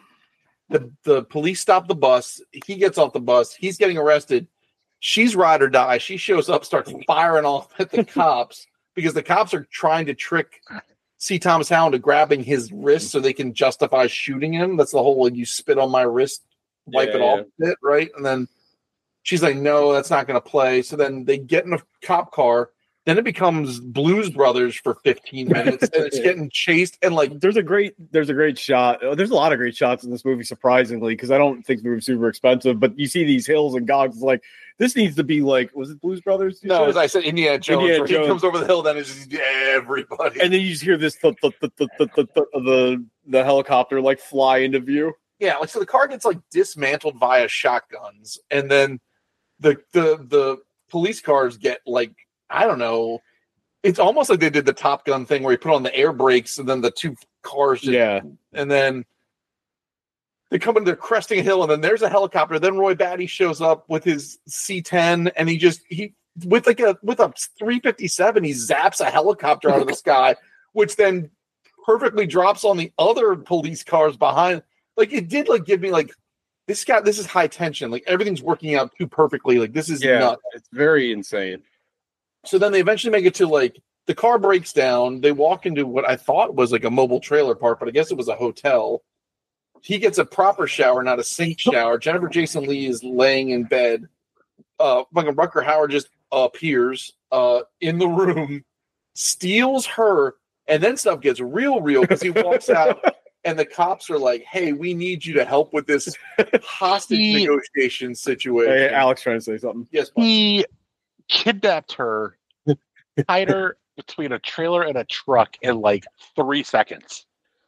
the the police stop the bus. He gets off the bus. He's getting arrested. She's ride or die. She shows up, starts firing off at the cops because the cops are trying to trick C. Thomas Howell into grabbing his wrist so they can justify shooting him. That's the whole like, you spit on my wrist, wipe Yeah, it off, bit, right? And then she's like, no, that's not going to play. So then they get in a cop car. Then it becomes Blues Brothers for fifteen minutes, and it's getting chased. And like, There's a great, there's a great shot. oh, There's a lot of great shots in this movie, surprisingly, because I don't think the movie's super expensive. But you see these hills and gogs, like this needs to be like, was it Blues Brothers? you no, said? as I said, Indiana Jones. Indiana where Jones. He comes over the hill, then it's just everybody. And then you just hear this the the the the, the, the, the, the helicopter like fly into view. Yeah, like so the car gets like dismantled via shotguns, and then the the the police cars get like I don't know. It's almost like they did the Top Gun thing where you put on the air brakes and then the two cars just, Yeah, and then they come in, they're cresting a hill, and then there's a helicopter. Then Roy Batty shows up with his C ten, and he just he with like a with a three fifty-seven, he zaps a helicopter out of the sky, which then perfectly drops on the other police cars behind. Like it did like give me like this guy, this is high tension. Like everything's working out too perfectly. Like this is Yeah, nuts. it's very insane. So then they eventually make it to like the car breaks down. They walk into what I thought was like a mobile trailer park, but I guess it was a hotel. He gets a proper shower, not a sink shower. Jennifer Jason Leigh is laying in bed. Uh, fucking Rutger Hauer just appears uh, in the room, steals her, and then stuff gets real, real because he walks out. And the cops are like, "Hey, we need you to help with this hostage He- negotiation situation." hey, Alex trying to say something. Yes, Mark. He kidnapped her, tied her between a trailer and a truck in like three seconds.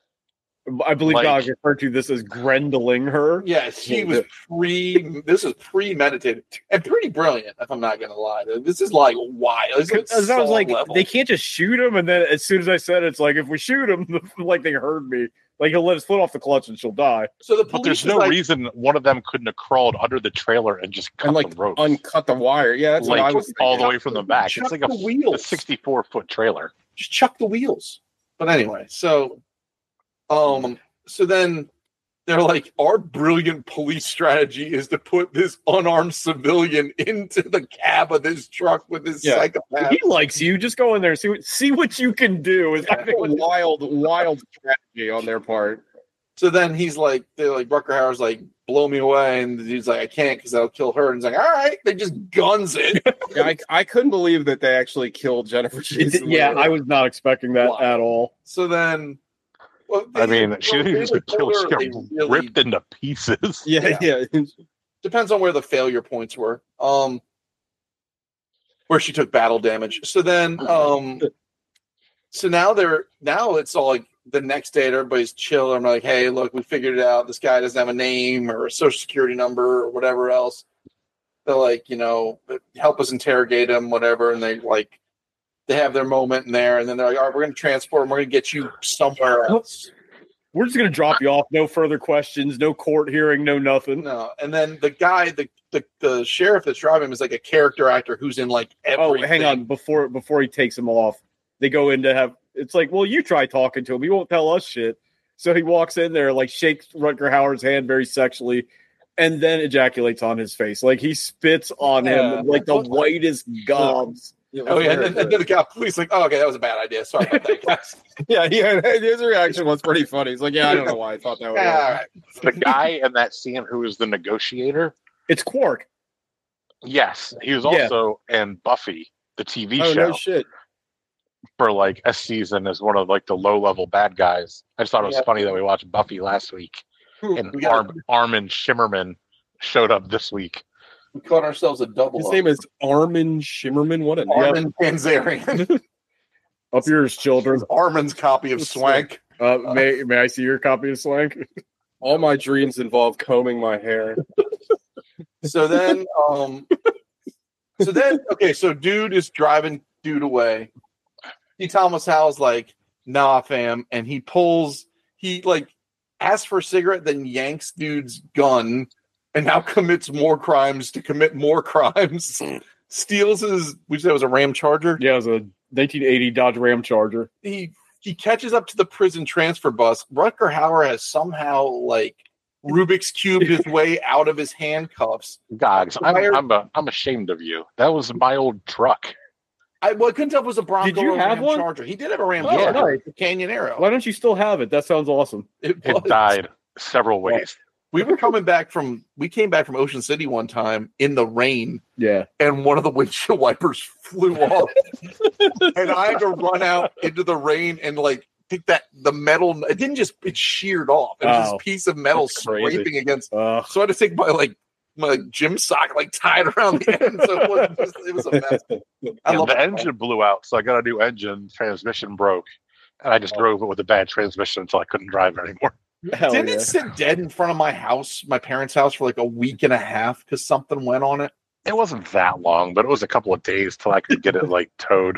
I believe Like- God referred to this as grendling her. Yes, he was pre. This is premeditated and pretty brilliant. If I'm not going to lie, this is like wild. This is like Because I was Saw like, level. they can't just shoot him, and then as soon as I said it, it's like if we shoot him, like they heard me, like he'll let his foot off the clutch and she'll die. So the But police there's is no like, reason one of them couldn't have crawled under the trailer and just cut And like the ropes. uncut the wire. Yeah, that's what I like was all thinking. the way from the back. Chuck It's like a, the wheels. a sixty-four foot trailer. just chuck the wheels. But anyway, so um, so then they're like, our brilliant police strategy is to put this unarmed civilian into the cab of this truck with this Yeah. psychopath. He likes you. Just go in there and see what see what you can do. Is I That's think a what- wild, wild strategy on their part. So then he's like, they're like, Rutger Hauer's like, blow me away. And he's like, I can't because that'll kill her. And he's like, all right. They just guns it. Yeah, I, I couldn't believe that they actually killed Jennifer Jason Leigh. yeah, I was not expecting that Wow. at all. So then, well, I they- mean, she they didn't just would get killed; she literally got really- ripped into pieces. Yeah, yeah. Depends on where the failure points were. Um, where she took battle damage. So then, um, so now they're now it's all like the next day, everybody's chill. I'm like, hey, look, we figured it out. This guy doesn't have a name or a social security number or whatever else. They're like, you know, help us interrogate him, whatever. And they like, they have their moment in there, and then they're like, all right, we're going to transport him. We're going to get you somewhere else. We're just gonna drop you off. No further questions. No court hearing. No nothing. No, and then the guy, the the, the sheriff that's driving him is like a character actor who's in like Oh, everything. hang on. Before before he takes him off, they go in to have. It's like, well, you try talking to him. He won't tell us shit. So he walks in there, like shakes Rutger Hauer's hand very sexually, and then ejaculates on his face. Like he spits on Yeah. him like the whitest gobs. Oh yeah, and then, and then the guy, police like, oh, okay, that was a bad idea. Sorry about that, guys. yeah, yeah. His reaction was pretty funny. He's like, "Yeah, I don't know why I thought that was." Yeah, all right. The guy in that scene who is the negotiator, It's Quark. yes, he was Yeah. also in Buffy, the T V Oh show, no, shit. for like a season as one of like the low level bad guys. I just thought it was Yeah. funny that we watched Buffy last week, and We got- Arm, Armin Shimmerman showed up this week. We caught ourselves a double. His up. name is Armin Shimmerman. What a name! Armin Panzarian. Up yours, children. Armin's copy of Swank. Uh, may may I see your copy of Swank? All my dreams involve combing my hair. So then, um, so then, okay, so dude is driving dude away. He Thomas Howell's like, nah, fam, and he pulls, he like asks for a cigarette, then yanks dude's gun, and now commits more crimes to commit more crimes. Steals his, we said it was a Ram Charger. Yeah, it was a nineteen eighty Dodge Ram Charger. He he catches up to the prison transfer bus. Rutger Hauer has somehow like Rubik's cubed his way out of his handcuffs. Guys, I'm I'm, a, I'm ashamed of you. That was my old truck. I, well, I couldn't tell if it was a Bronco Did you or a have Ram one? Charger. He did have a Ram Oh, Charger, nice. a Canyon Arrow. Why don't you still have it? That sounds awesome. It, It was. died several ways. We were coming back from, we came back from Ocean City one time in the rain, Yeah. and one of the windshield wipers flew off, and I had to run out into the rain and like pick that the metal. It didn't just it sheared off. It was Wow. this piece of metal That's crazy. scraping against. Uh, So I had to take my like my gym sock like tied around the end. So it, wasn't just, it was a mess. I And love the that engine blew out, so I got a new engine. Transmission broke, and I just drove it with a bad transmission until I couldn't drive it anymore. hell Didn't yeah. it sit dead in front of my house, my parents' house, for like a week and a half because something went on it? It wasn't that long, but it was a couple of days till I could get it like towed.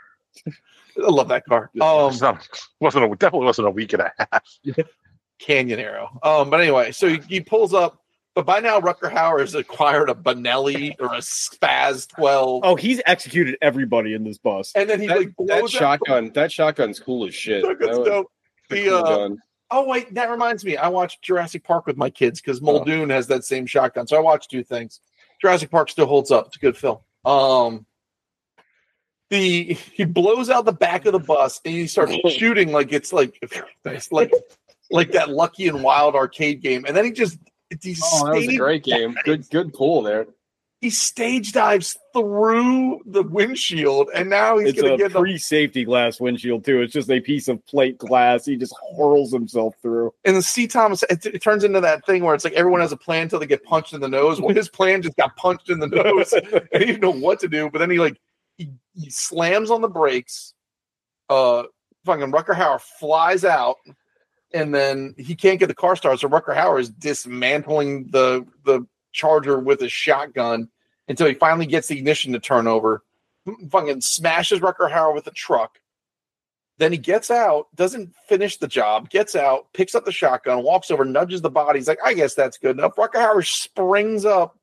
I love that car. Um, It's not- wasn't a, definitely wasn't a week and a half. Canyon Arrow. Um, but anyway, so he, he pulls up, but by now Rutger Hauer has acquired a Benelli or a Spaz twelve, Oh, he's executed everybody in this bus. and then he That, like that blows out- shotgun, that shotgun's cool as shit. Shotgun's That was dope. a The, cool uh, gun. Oh wait, that reminds me. I watched Jurassic Park with my kids because Muldoon has that same shotgun. So I watched two things. Jurassic Park still holds up. It's a good film. Um, the he blows out the back of the bus and he starts shooting like it's like it's like like that Lucky and Wild arcade game. And then he just he Oh, that was a stage- great game. Good, good pull there. he stage dives through the windshield, and now he's It's gonna a get the pre-safety glass windshield too. It's just a piece of plate glass. He just hurls himself through. and the C. Thomas. It, it turns into that thing where it's like everyone has a plan until they get punched in the nose. Well, his plan just got punched in the nose, and he didn't know what to do. But then he like he, he slams on the brakes. Uh, fucking Rutger Hauer flies out, and then he can't get the car started. So Rutger Hauer is dismantling the the Charger with a shotgun until he finally gets the ignition to turn over. Fucking smashes Rutger Hauer with the truck. Then he gets out, doesn't finish the job, gets out, picks up the shotgun, walks over, nudges the body. He's like, I guess that's good enough. Rutger Hauer springs up,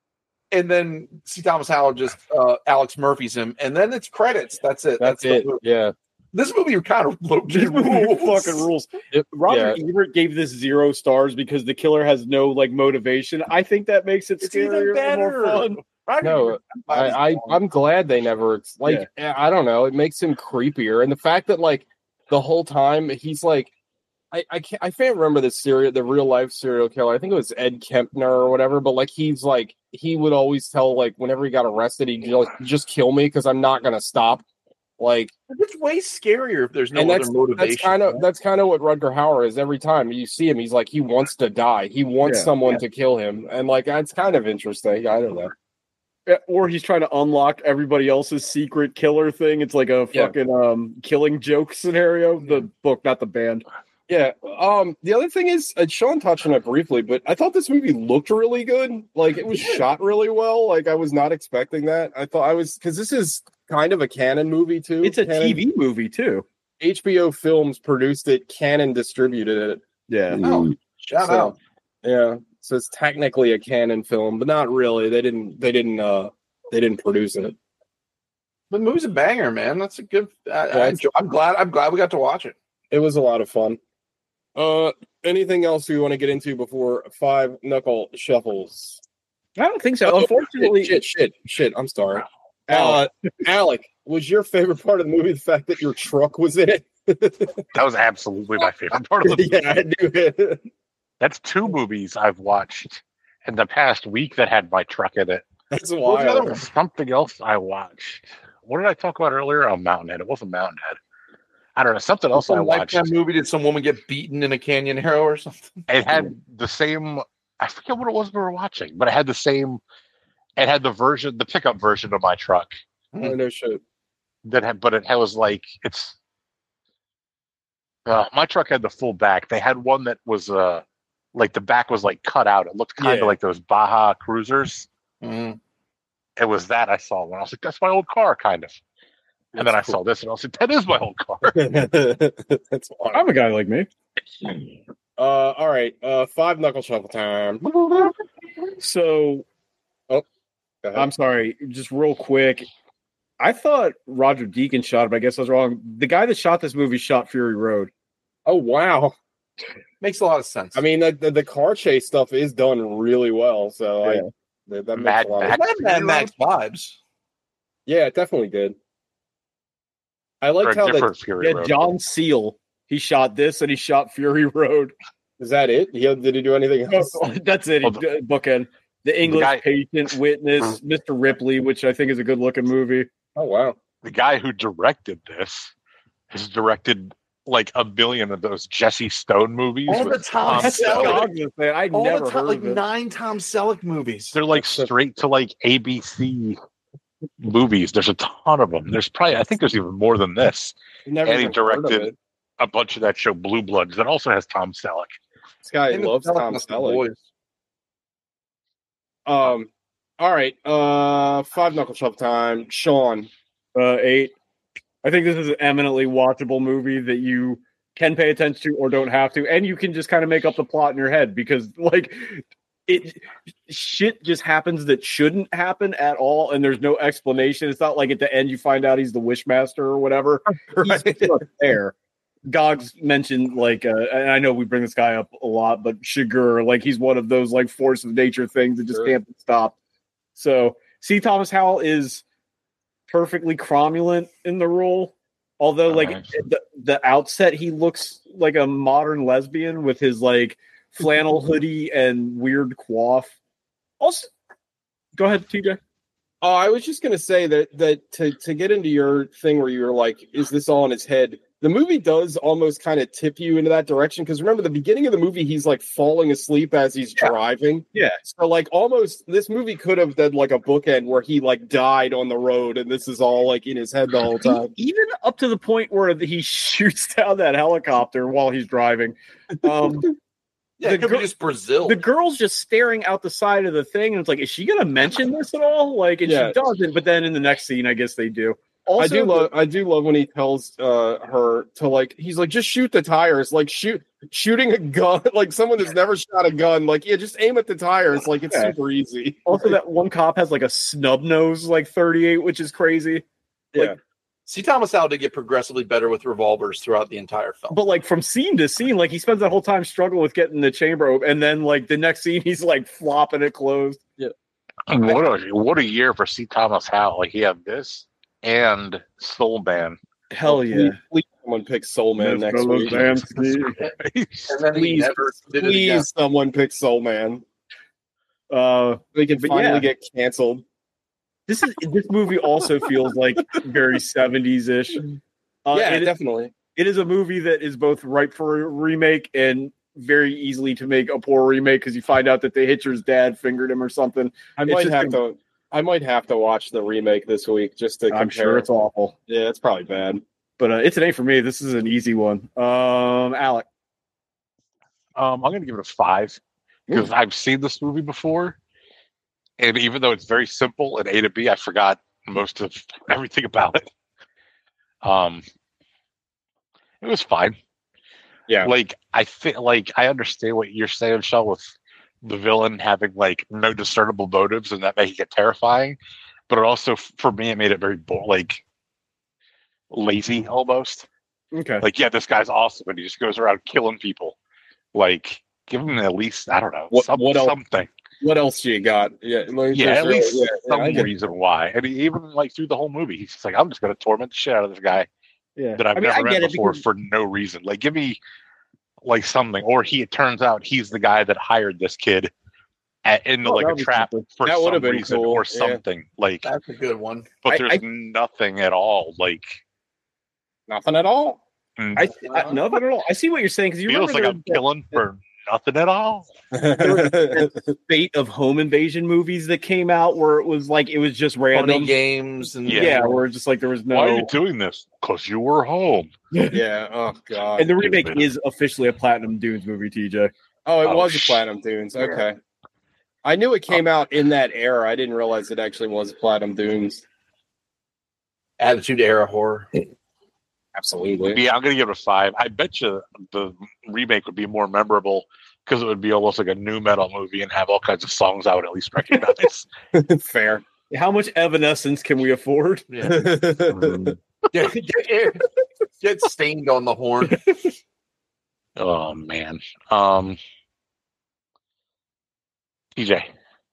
and then C. Thomas Howell just uh, Alex Murphy's him, and then it's credits. That's it. That's, the it. movie. Yeah. This movie kind of low This movie fucking rules. It- Roger yeah. Ebert gave this zero stars because the killer has no like motivation. I think that makes it It's even scarier and more better. fun. Roger No, Ebert, I, I I'm glad they never. It's like I don't know. It makes him creepier, and the fact that like the whole time he's like, I I can't I can't remember the serial the real life serial killer. I think it was Ed Kempner or whatever. But like he's like he would always tell like whenever he got arrested, he'd just, just kill me because I'm not gonna stop. Like it's way scarier if there's no and other that's motivation. that's kind of that's kind of what Rutger Hauer is. Every time you see him, he's like he wants to die. He wants Yeah, someone yeah. to kill him, and like that's kind of interesting. I don't know. Yeah, or he's trying to unlock everybody else's secret killer thing. It's like a Yeah. fucking um killing joke scenario. The book, not the band. Yeah. Um. The other thing is, uh, Sean touched on it briefly, but I thought this movie looked really good. Like it was shot really well. Like I was not expecting that. I thought I was because this is kind of a canon movie too. It's a Canon- T V movie too. H B O Films produced it. Canon distributed it. Yeah. Oh, shout So, out. Yeah. So it's technically a canon film, but not really. They didn't. They didn't. Uh. They didn't produce it. The movie's a banger, man. That's a good. I, I Yeah, enjoy, I'm glad. I'm glad we got to watch it. It was a lot of fun. Uh. Anything else we want to get into before five knuckle shuffles? I don't think so. Oh, Unfortunately, shit, shit, shit, shit. I'm sorry. Uh, Alec, was your favorite part of the movie the fact that your truck was in it? That was absolutely my favorite part of the movie. yeah, I knew it. That's two movies I've watched in the past week that had my truck in it. That's What was the other wild. one? Something else I watched. What did I talk about earlier? Oh, Mountainhead. It wasn't Mountainhead. I don't know. Something else I Some watched. Lifetime movie. Did some woman get beaten in a Canyon Arrow or something? It had the same. I forget what it was we were watching, but it had the same. It had the version, the pickup version of my truck Oh, no shit. that had, but it was like it's. Uh, my truck had the full back. They had one that was uh like the back was like cut out. It looked kind of Yeah. like those Baja Cruisers. Mhm. It was that I saw when I was like, that's my old car, kind of. And then I That's saw this and I was like, that is my old car. That's fine. I'm a guy like me. Uh, all right. Uh, five knuckle shuffle time. So Go ahead. I'm sorry, just real quick. I thought Roger Deakins shot it, but I guess I was wrong. The guy that shot this movie shot Fury Road. Oh wow. Makes a lot of sense. I mean, the, the the car chase stuff is done really well. So I Yeah. that, that makes Mad a lot of Max. it had Mad Max vibes. Yeah, it definitely did. I liked Or how a different that Fury Yeah, Road. John Seal. He shot this and he shot Fury Road. is that it. He did he do anything else? That's it. Oh, the- He- bookend. The English guy- Patient, Witness, Mister Ripley, which I think is a good looking movie. Oh wow. The guy who directed this has directed like a billion of those Jesse Stone movies. All with the Tom Tom That's Selleck. Selleck. what I was saying. I All never the time, heard like of it. nine Tom Selleck movies. They're like That's the- straight to like A B C movies. There's a ton of them. There's probably, I think there's even more than this. Never And he even heard of directed it. a bunch of that show Blue Bloods that also has Tom Selleck. This guy Him and loves Selleck Tom must be Selleck. boys. Um. All right. Uh, five knuckle shuffle time. Sean. Uh, eight. I think this is an eminently watchable movie that you can pay attention to or don't have to, and you can just kind of make up the plot in your head because, like, it shit just happens that shouldn't happen at all, and there's no explanation. It's not like at the end you find out he's the Wishmaster or whatever. He's just there. Gogs mentioned, like, uh, and I know we bring this guy up a lot, but Shigur, like, he's one of those like force of nature things that just Sure. can't be stopped. So, C. Thomas Howell is perfectly cromulent in the role. Although, like, Alright. the, the outset, he looks like a modern lesbian with his, like, flannel hoodie and weird coif. Also, go ahead, T J. Oh, I was just gonna say that that to to get into your thing where you're like, is this all in his head? The movie does almost kind of tip you into that direction because remember the beginning of the movie, he's like falling asleep as he's Yeah. driving. Yeah. So like almost this movie could have done like a bookend where he like died on the road and this is all like in his head the whole time. Even up to the point where he shoots down that helicopter while he's driving. Um, Yeah, The it could gir- be just Brazil. the girl's just staring out the side of the thing, and it's like, is she going to mention this at all? Like, and Yeah. she doesn't. But then in the next scene, I guess they do. Also, I do love I do love when he tells uh her to like he's like just shoot the tires like shoot shooting a gun like someone that's never shot a gun like yeah just aim at the tires like it's Yeah. super easy. Also, that one cop has like a snub nose, like thirty-eight, which is crazy. Yeah. See, Thomas Howell did get progressively better with revolvers throughout the entire film. But like from scene to scene, like he spends that whole time struggling with getting the chamber open, and then like the next scene, he's like flopping it closed. What a what a year for C. Thomas Howell. Like he had this and Soul Man. Hell yeah! Please, please someone pick Soul Man Mister next week. Levansky. And then he Please, never did it again. please someone pick Soul Man. Uh, We can But finally yeah. get canceled. this is this movie also feels like very seventies ish. Uh, yeah, it- definitely. it is a movie that is both ripe for a remake and very easily to make a poor remake because you find out that the Hitcher's dad fingered him or something. I It's might just have gonna- to. I might have to watch the remake this week just to I'm compare. sure it's awful, Yeah, it's probably bad. but uh, it's an A for me. This is an easy one. Um, Alec, Um, I'm gonna give it a five because I've seen this movie before, and even though it's very simple and A to B, I forgot most of everything about it. Um, it was fine. Yeah. Like I think, like I understand what you're saying, Shell, with the villain having like no discernible motives and that making it terrifying, but it also, for me, it made it very bo- like lazy almost. okay. Like, yeah, this guy's awesome, and he just goes around killing people. Like, give him at least, I don't know, What- some, what else? something. What else do you got? Yeah, like, Yeah, there's at really- least yeah, yeah, some I get- reason why. And he, even like through the whole movie, he's just like, I'm just going to torment the shit out of this guy Yeah, that I've I mean, never I get met it before because- for no reason. Like, give me like something. Or he, it turns out he's the guy that hired this kid at, into Oh, like that a would be trap something. for That would've some been reason cool, or yeah. something. Like, That's a good one. but I- there's I- nothing at all. Like, nothing at all. mm, I, I no, not at all. I see what you're saying because you feels like remember I'm the killing for nothing at all. spate of home invasion movies that came out where it was like it was just Funny random. games and Yeah, Yeah. where it's just like there was Why are you no. doing this? Because you were home. yeah. Oh god. And the remake Stupid. is officially a Platinum Dunes movie, T J. Oh, it Oh, was a sh- Platinum Dunes. Okay. I knew it came out in that era. I didn't realize it actually was Platinum Dunes. Attitude Era horror. Absolutely. Yeah, I'm gonna give it a five. I bet you the remake would be more memorable because it would be almost like a new metal movie and have all kinds of songs I would at least recognize. Fair. How much Evanescence can we afford? Yeah. get, get, get stained on the horn. Oh man. Um T J.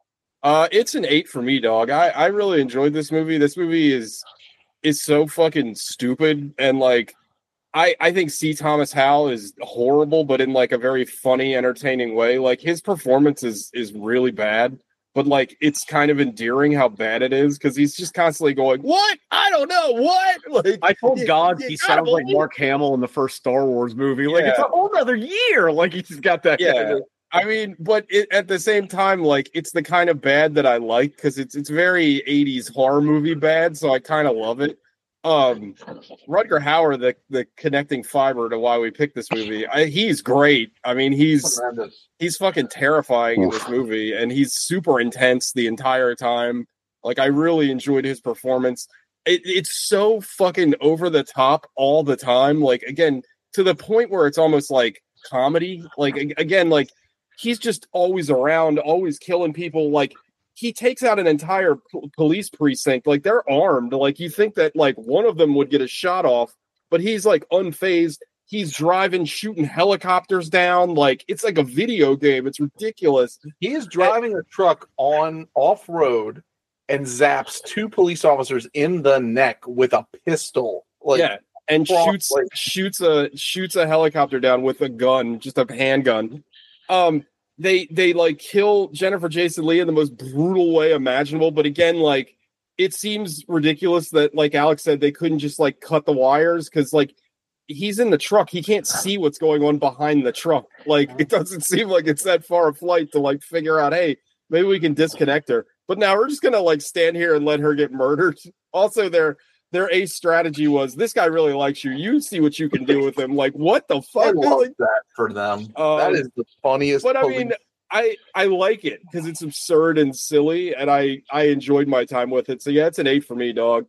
Uh, it's an eight for me, dog. I, I really enjoyed this movie. This movie is is so fucking stupid, and like I I think C. Thomas Howell is horrible, but in like a very funny, entertaining way. Like his performance is is really bad, but like it's kind of endearing how bad it is because he's just constantly going, "What? I don't know what." Like I told God you he gotta sounds like believe- Mark Hamill in the first Star Wars movie. Like it's Yeah. a whole other year. Like he's just got that. Yeah. kind of- I mean, but it, at the same time, like it's the kind of bad that I like because it's it's very eighties horror movie bad, so I kind of love it. Um, Rutger Hauer, the the connecting fiber to why we picked this movie, I, he's great. I mean, he's Tremendous. he's fucking terrifying in this movie, and he's super intense the entire time. Like I really enjoyed his performance. It, it's so fucking over the top all the time. Like again, to the point where it's almost like comedy. Like a- again, like he's just always around, always killing people. Like he takes out an entire p- police precinct. Like they're armed. Like you think that like one of them would get a shot off, but he's like unfazed. He's driving, shooting helicopters down. Like it's like a video game. It's ridiculous. He is driving a truck on off road and zaps two police officers in the neck with a pistol. Like, yeah, and cross- shoots like- shoots a shoots a helicopter down with a gun, just a handgun. Um, they they like kill Jennifer Jason Leigh in the most brutal way imaginable. But again, like it seems ridiculous that, like Alex said, they couldn't just like cut the wires because like he's in the truck, he can't see what's going on behind the truck. Like it doesn't seem like it's that far a flight to like figure out, hey, maybe we can disconnect her. But now we're just gonna like stand here and let her get murdered. Also, their their ace strategy was this guy really likes you. You see what you can do with him. Like what the I fuck? love Like, that for them. Um, that is the funniest. but I police- mean, I I like it because it's absurd and silly, and I I enjoyed my time with it. So yeah, it's an eight for me, dog.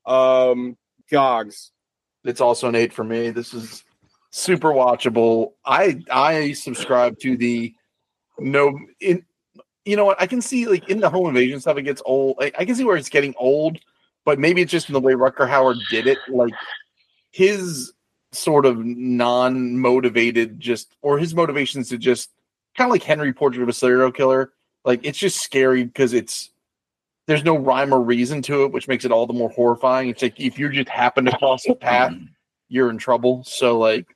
Um, Gogs. it's also an eight for me. This is super watchable. I I subscribe to the no in. You know what? I can see like in the home invasion stuff, it gets old. I, I can see where it's getting old, but maybe it's just in the way Rutger Hauer did it. Like his sort of non-motivated, just or his motivations to just kind of like Henry Portrait of a Serial Killer. Like it's just scary because it's there's no rhyme or reason to it, which makes it all the more horrifying. It's like if you just happen to cross the path, you're in trouble. So like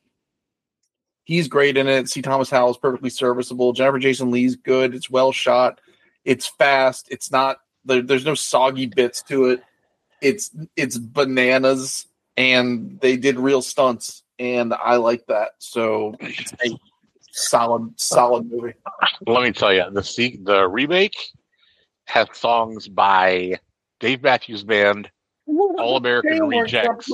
he's great in it. C. Thomas Howell is perfectly serviceable. Jennifer Jason Leigh's good. It's well shot. It's fast. It's not there, there's no soggy bits to it. It's it's bananas, and they did real stunts, and I like that. So it's a solid, solid movie. Let me tell you, the se- the remake has songs by Dave Matthews Band, All American Rejects,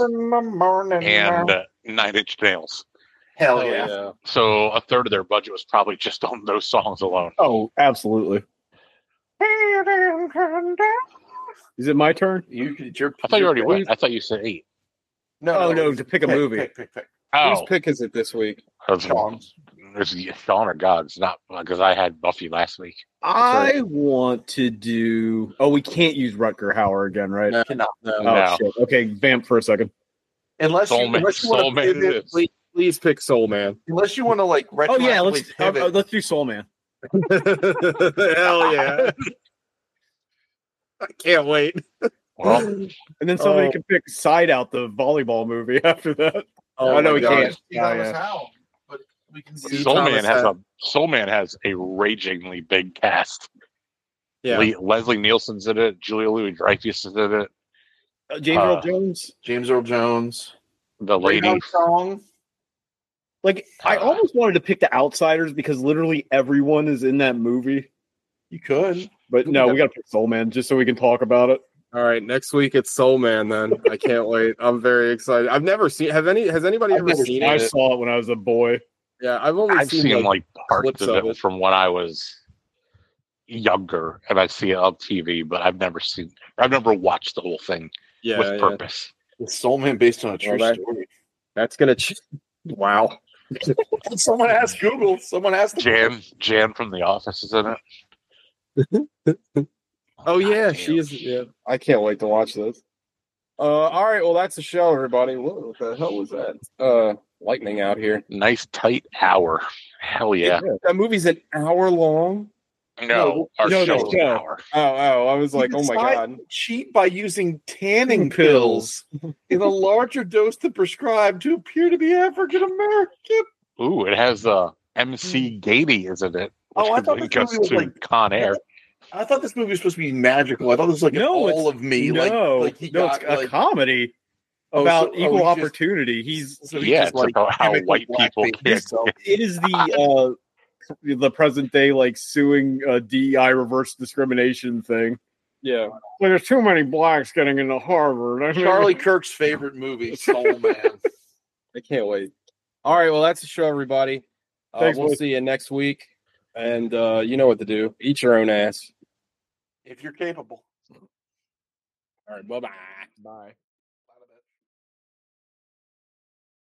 and uh, Nine Inch Nails. Hell Oh, yeah. So a third of their budget was probably just on those songs alone. Oh, absolutely. Is it my turn? You, it's your, I thought you already your- went. I thought you said eight. No, Oh, no, to pick a movie. Pick, pick, pick. Whose Oh, pick is it this week? it's Sean's. it's Sean or God's, not because I had Buffy last week. I want to do. Oh, we can't use Rutger Hauer again, right? No. Cannot, no. Oh No. shit. Okay, vamp for a second. Unless Soul you, Man- unless you want Soul to Man it pivot, is. Please, please pick Soul Man. unless you want to like Oh yeah, let's retroactively uh, pivot. uh, let's do Soul Man. Hell yeah. I can't wait. Well, And then somebody Oh. can pick Side Out, the volleyball movie after that. Oh, I know my we gosh. can't. You know, Yeah, yeah. it's how, but we can do See, Soul Thomas Man has had- a Soul Man has a ragingly big cast. Yeah. Le- Leslie Nielsen's in it. Julia Louis Dreyfus is in it. Uh, James Earl Uh, Jones. James Earl Jones. The lady. Radar Song. Like I uh, almost wanted to pick The Outsiders because literally everyone is in that movie. You could. But no, we got to pick Soul Man just so we can talk about it. All right, next week it's Soul Man. Then I can't wait. I'm very excited. I've never seen. Have any? Has anybody I've ever never seen I it? saw it when I was a boy. Yeah, I've only I've seen, seen, like, like, parts clips of of it, it. from when I was younger, and I see it on T V, but I've never seen. I've never watched the whole thing Yeah, with yeah. purpose. The Soul Man based on a true Well, that- story. That's gonna. Ch- wow. Someone asked Google. Someone asked the Jan, Jan from The Office is in it. Oh yeah, God she damn. is. Yeah, I can't wait to watch this. Uh, all right, well that's the show, everybody. Whoa, what the hell was that? Uh, lightning out here. Nice tight hour. Hell yeah! That movie's an hour long. No, our no, show no, is an no. hour. Oh, oh, I was He like, oh my decided god. to cheat by using tanning Pills. pills in a larger dose than prescribed to appear to be African American. Ooh, it has uh, M C Gady, isn't it? Which Oh, I could thought link this us movie was to like- Con Air. I thought this movie was supposed to be magical. I thought this was like No, an it's- all of me. no, like, like he no, got it's a like comedy Oh, about so- oh, equal he just- opportunity. He's so he's Yeah, just it's like about how chemical white people blackface can't. himself. it is the uh the present day like suing uh, D E I reverse discrimination thing. Yeah. Like, there's too many blacks getting into Harvard. I mean, Charlie Kirk's favorite movie, Soul Man. I can't wait. All right, well that's the show, everybody. Uh, Thanks, we'll boys. see you next week, and uh, you know what to do. Eat your own ass. If you're capable. All right, bye bye. Bye.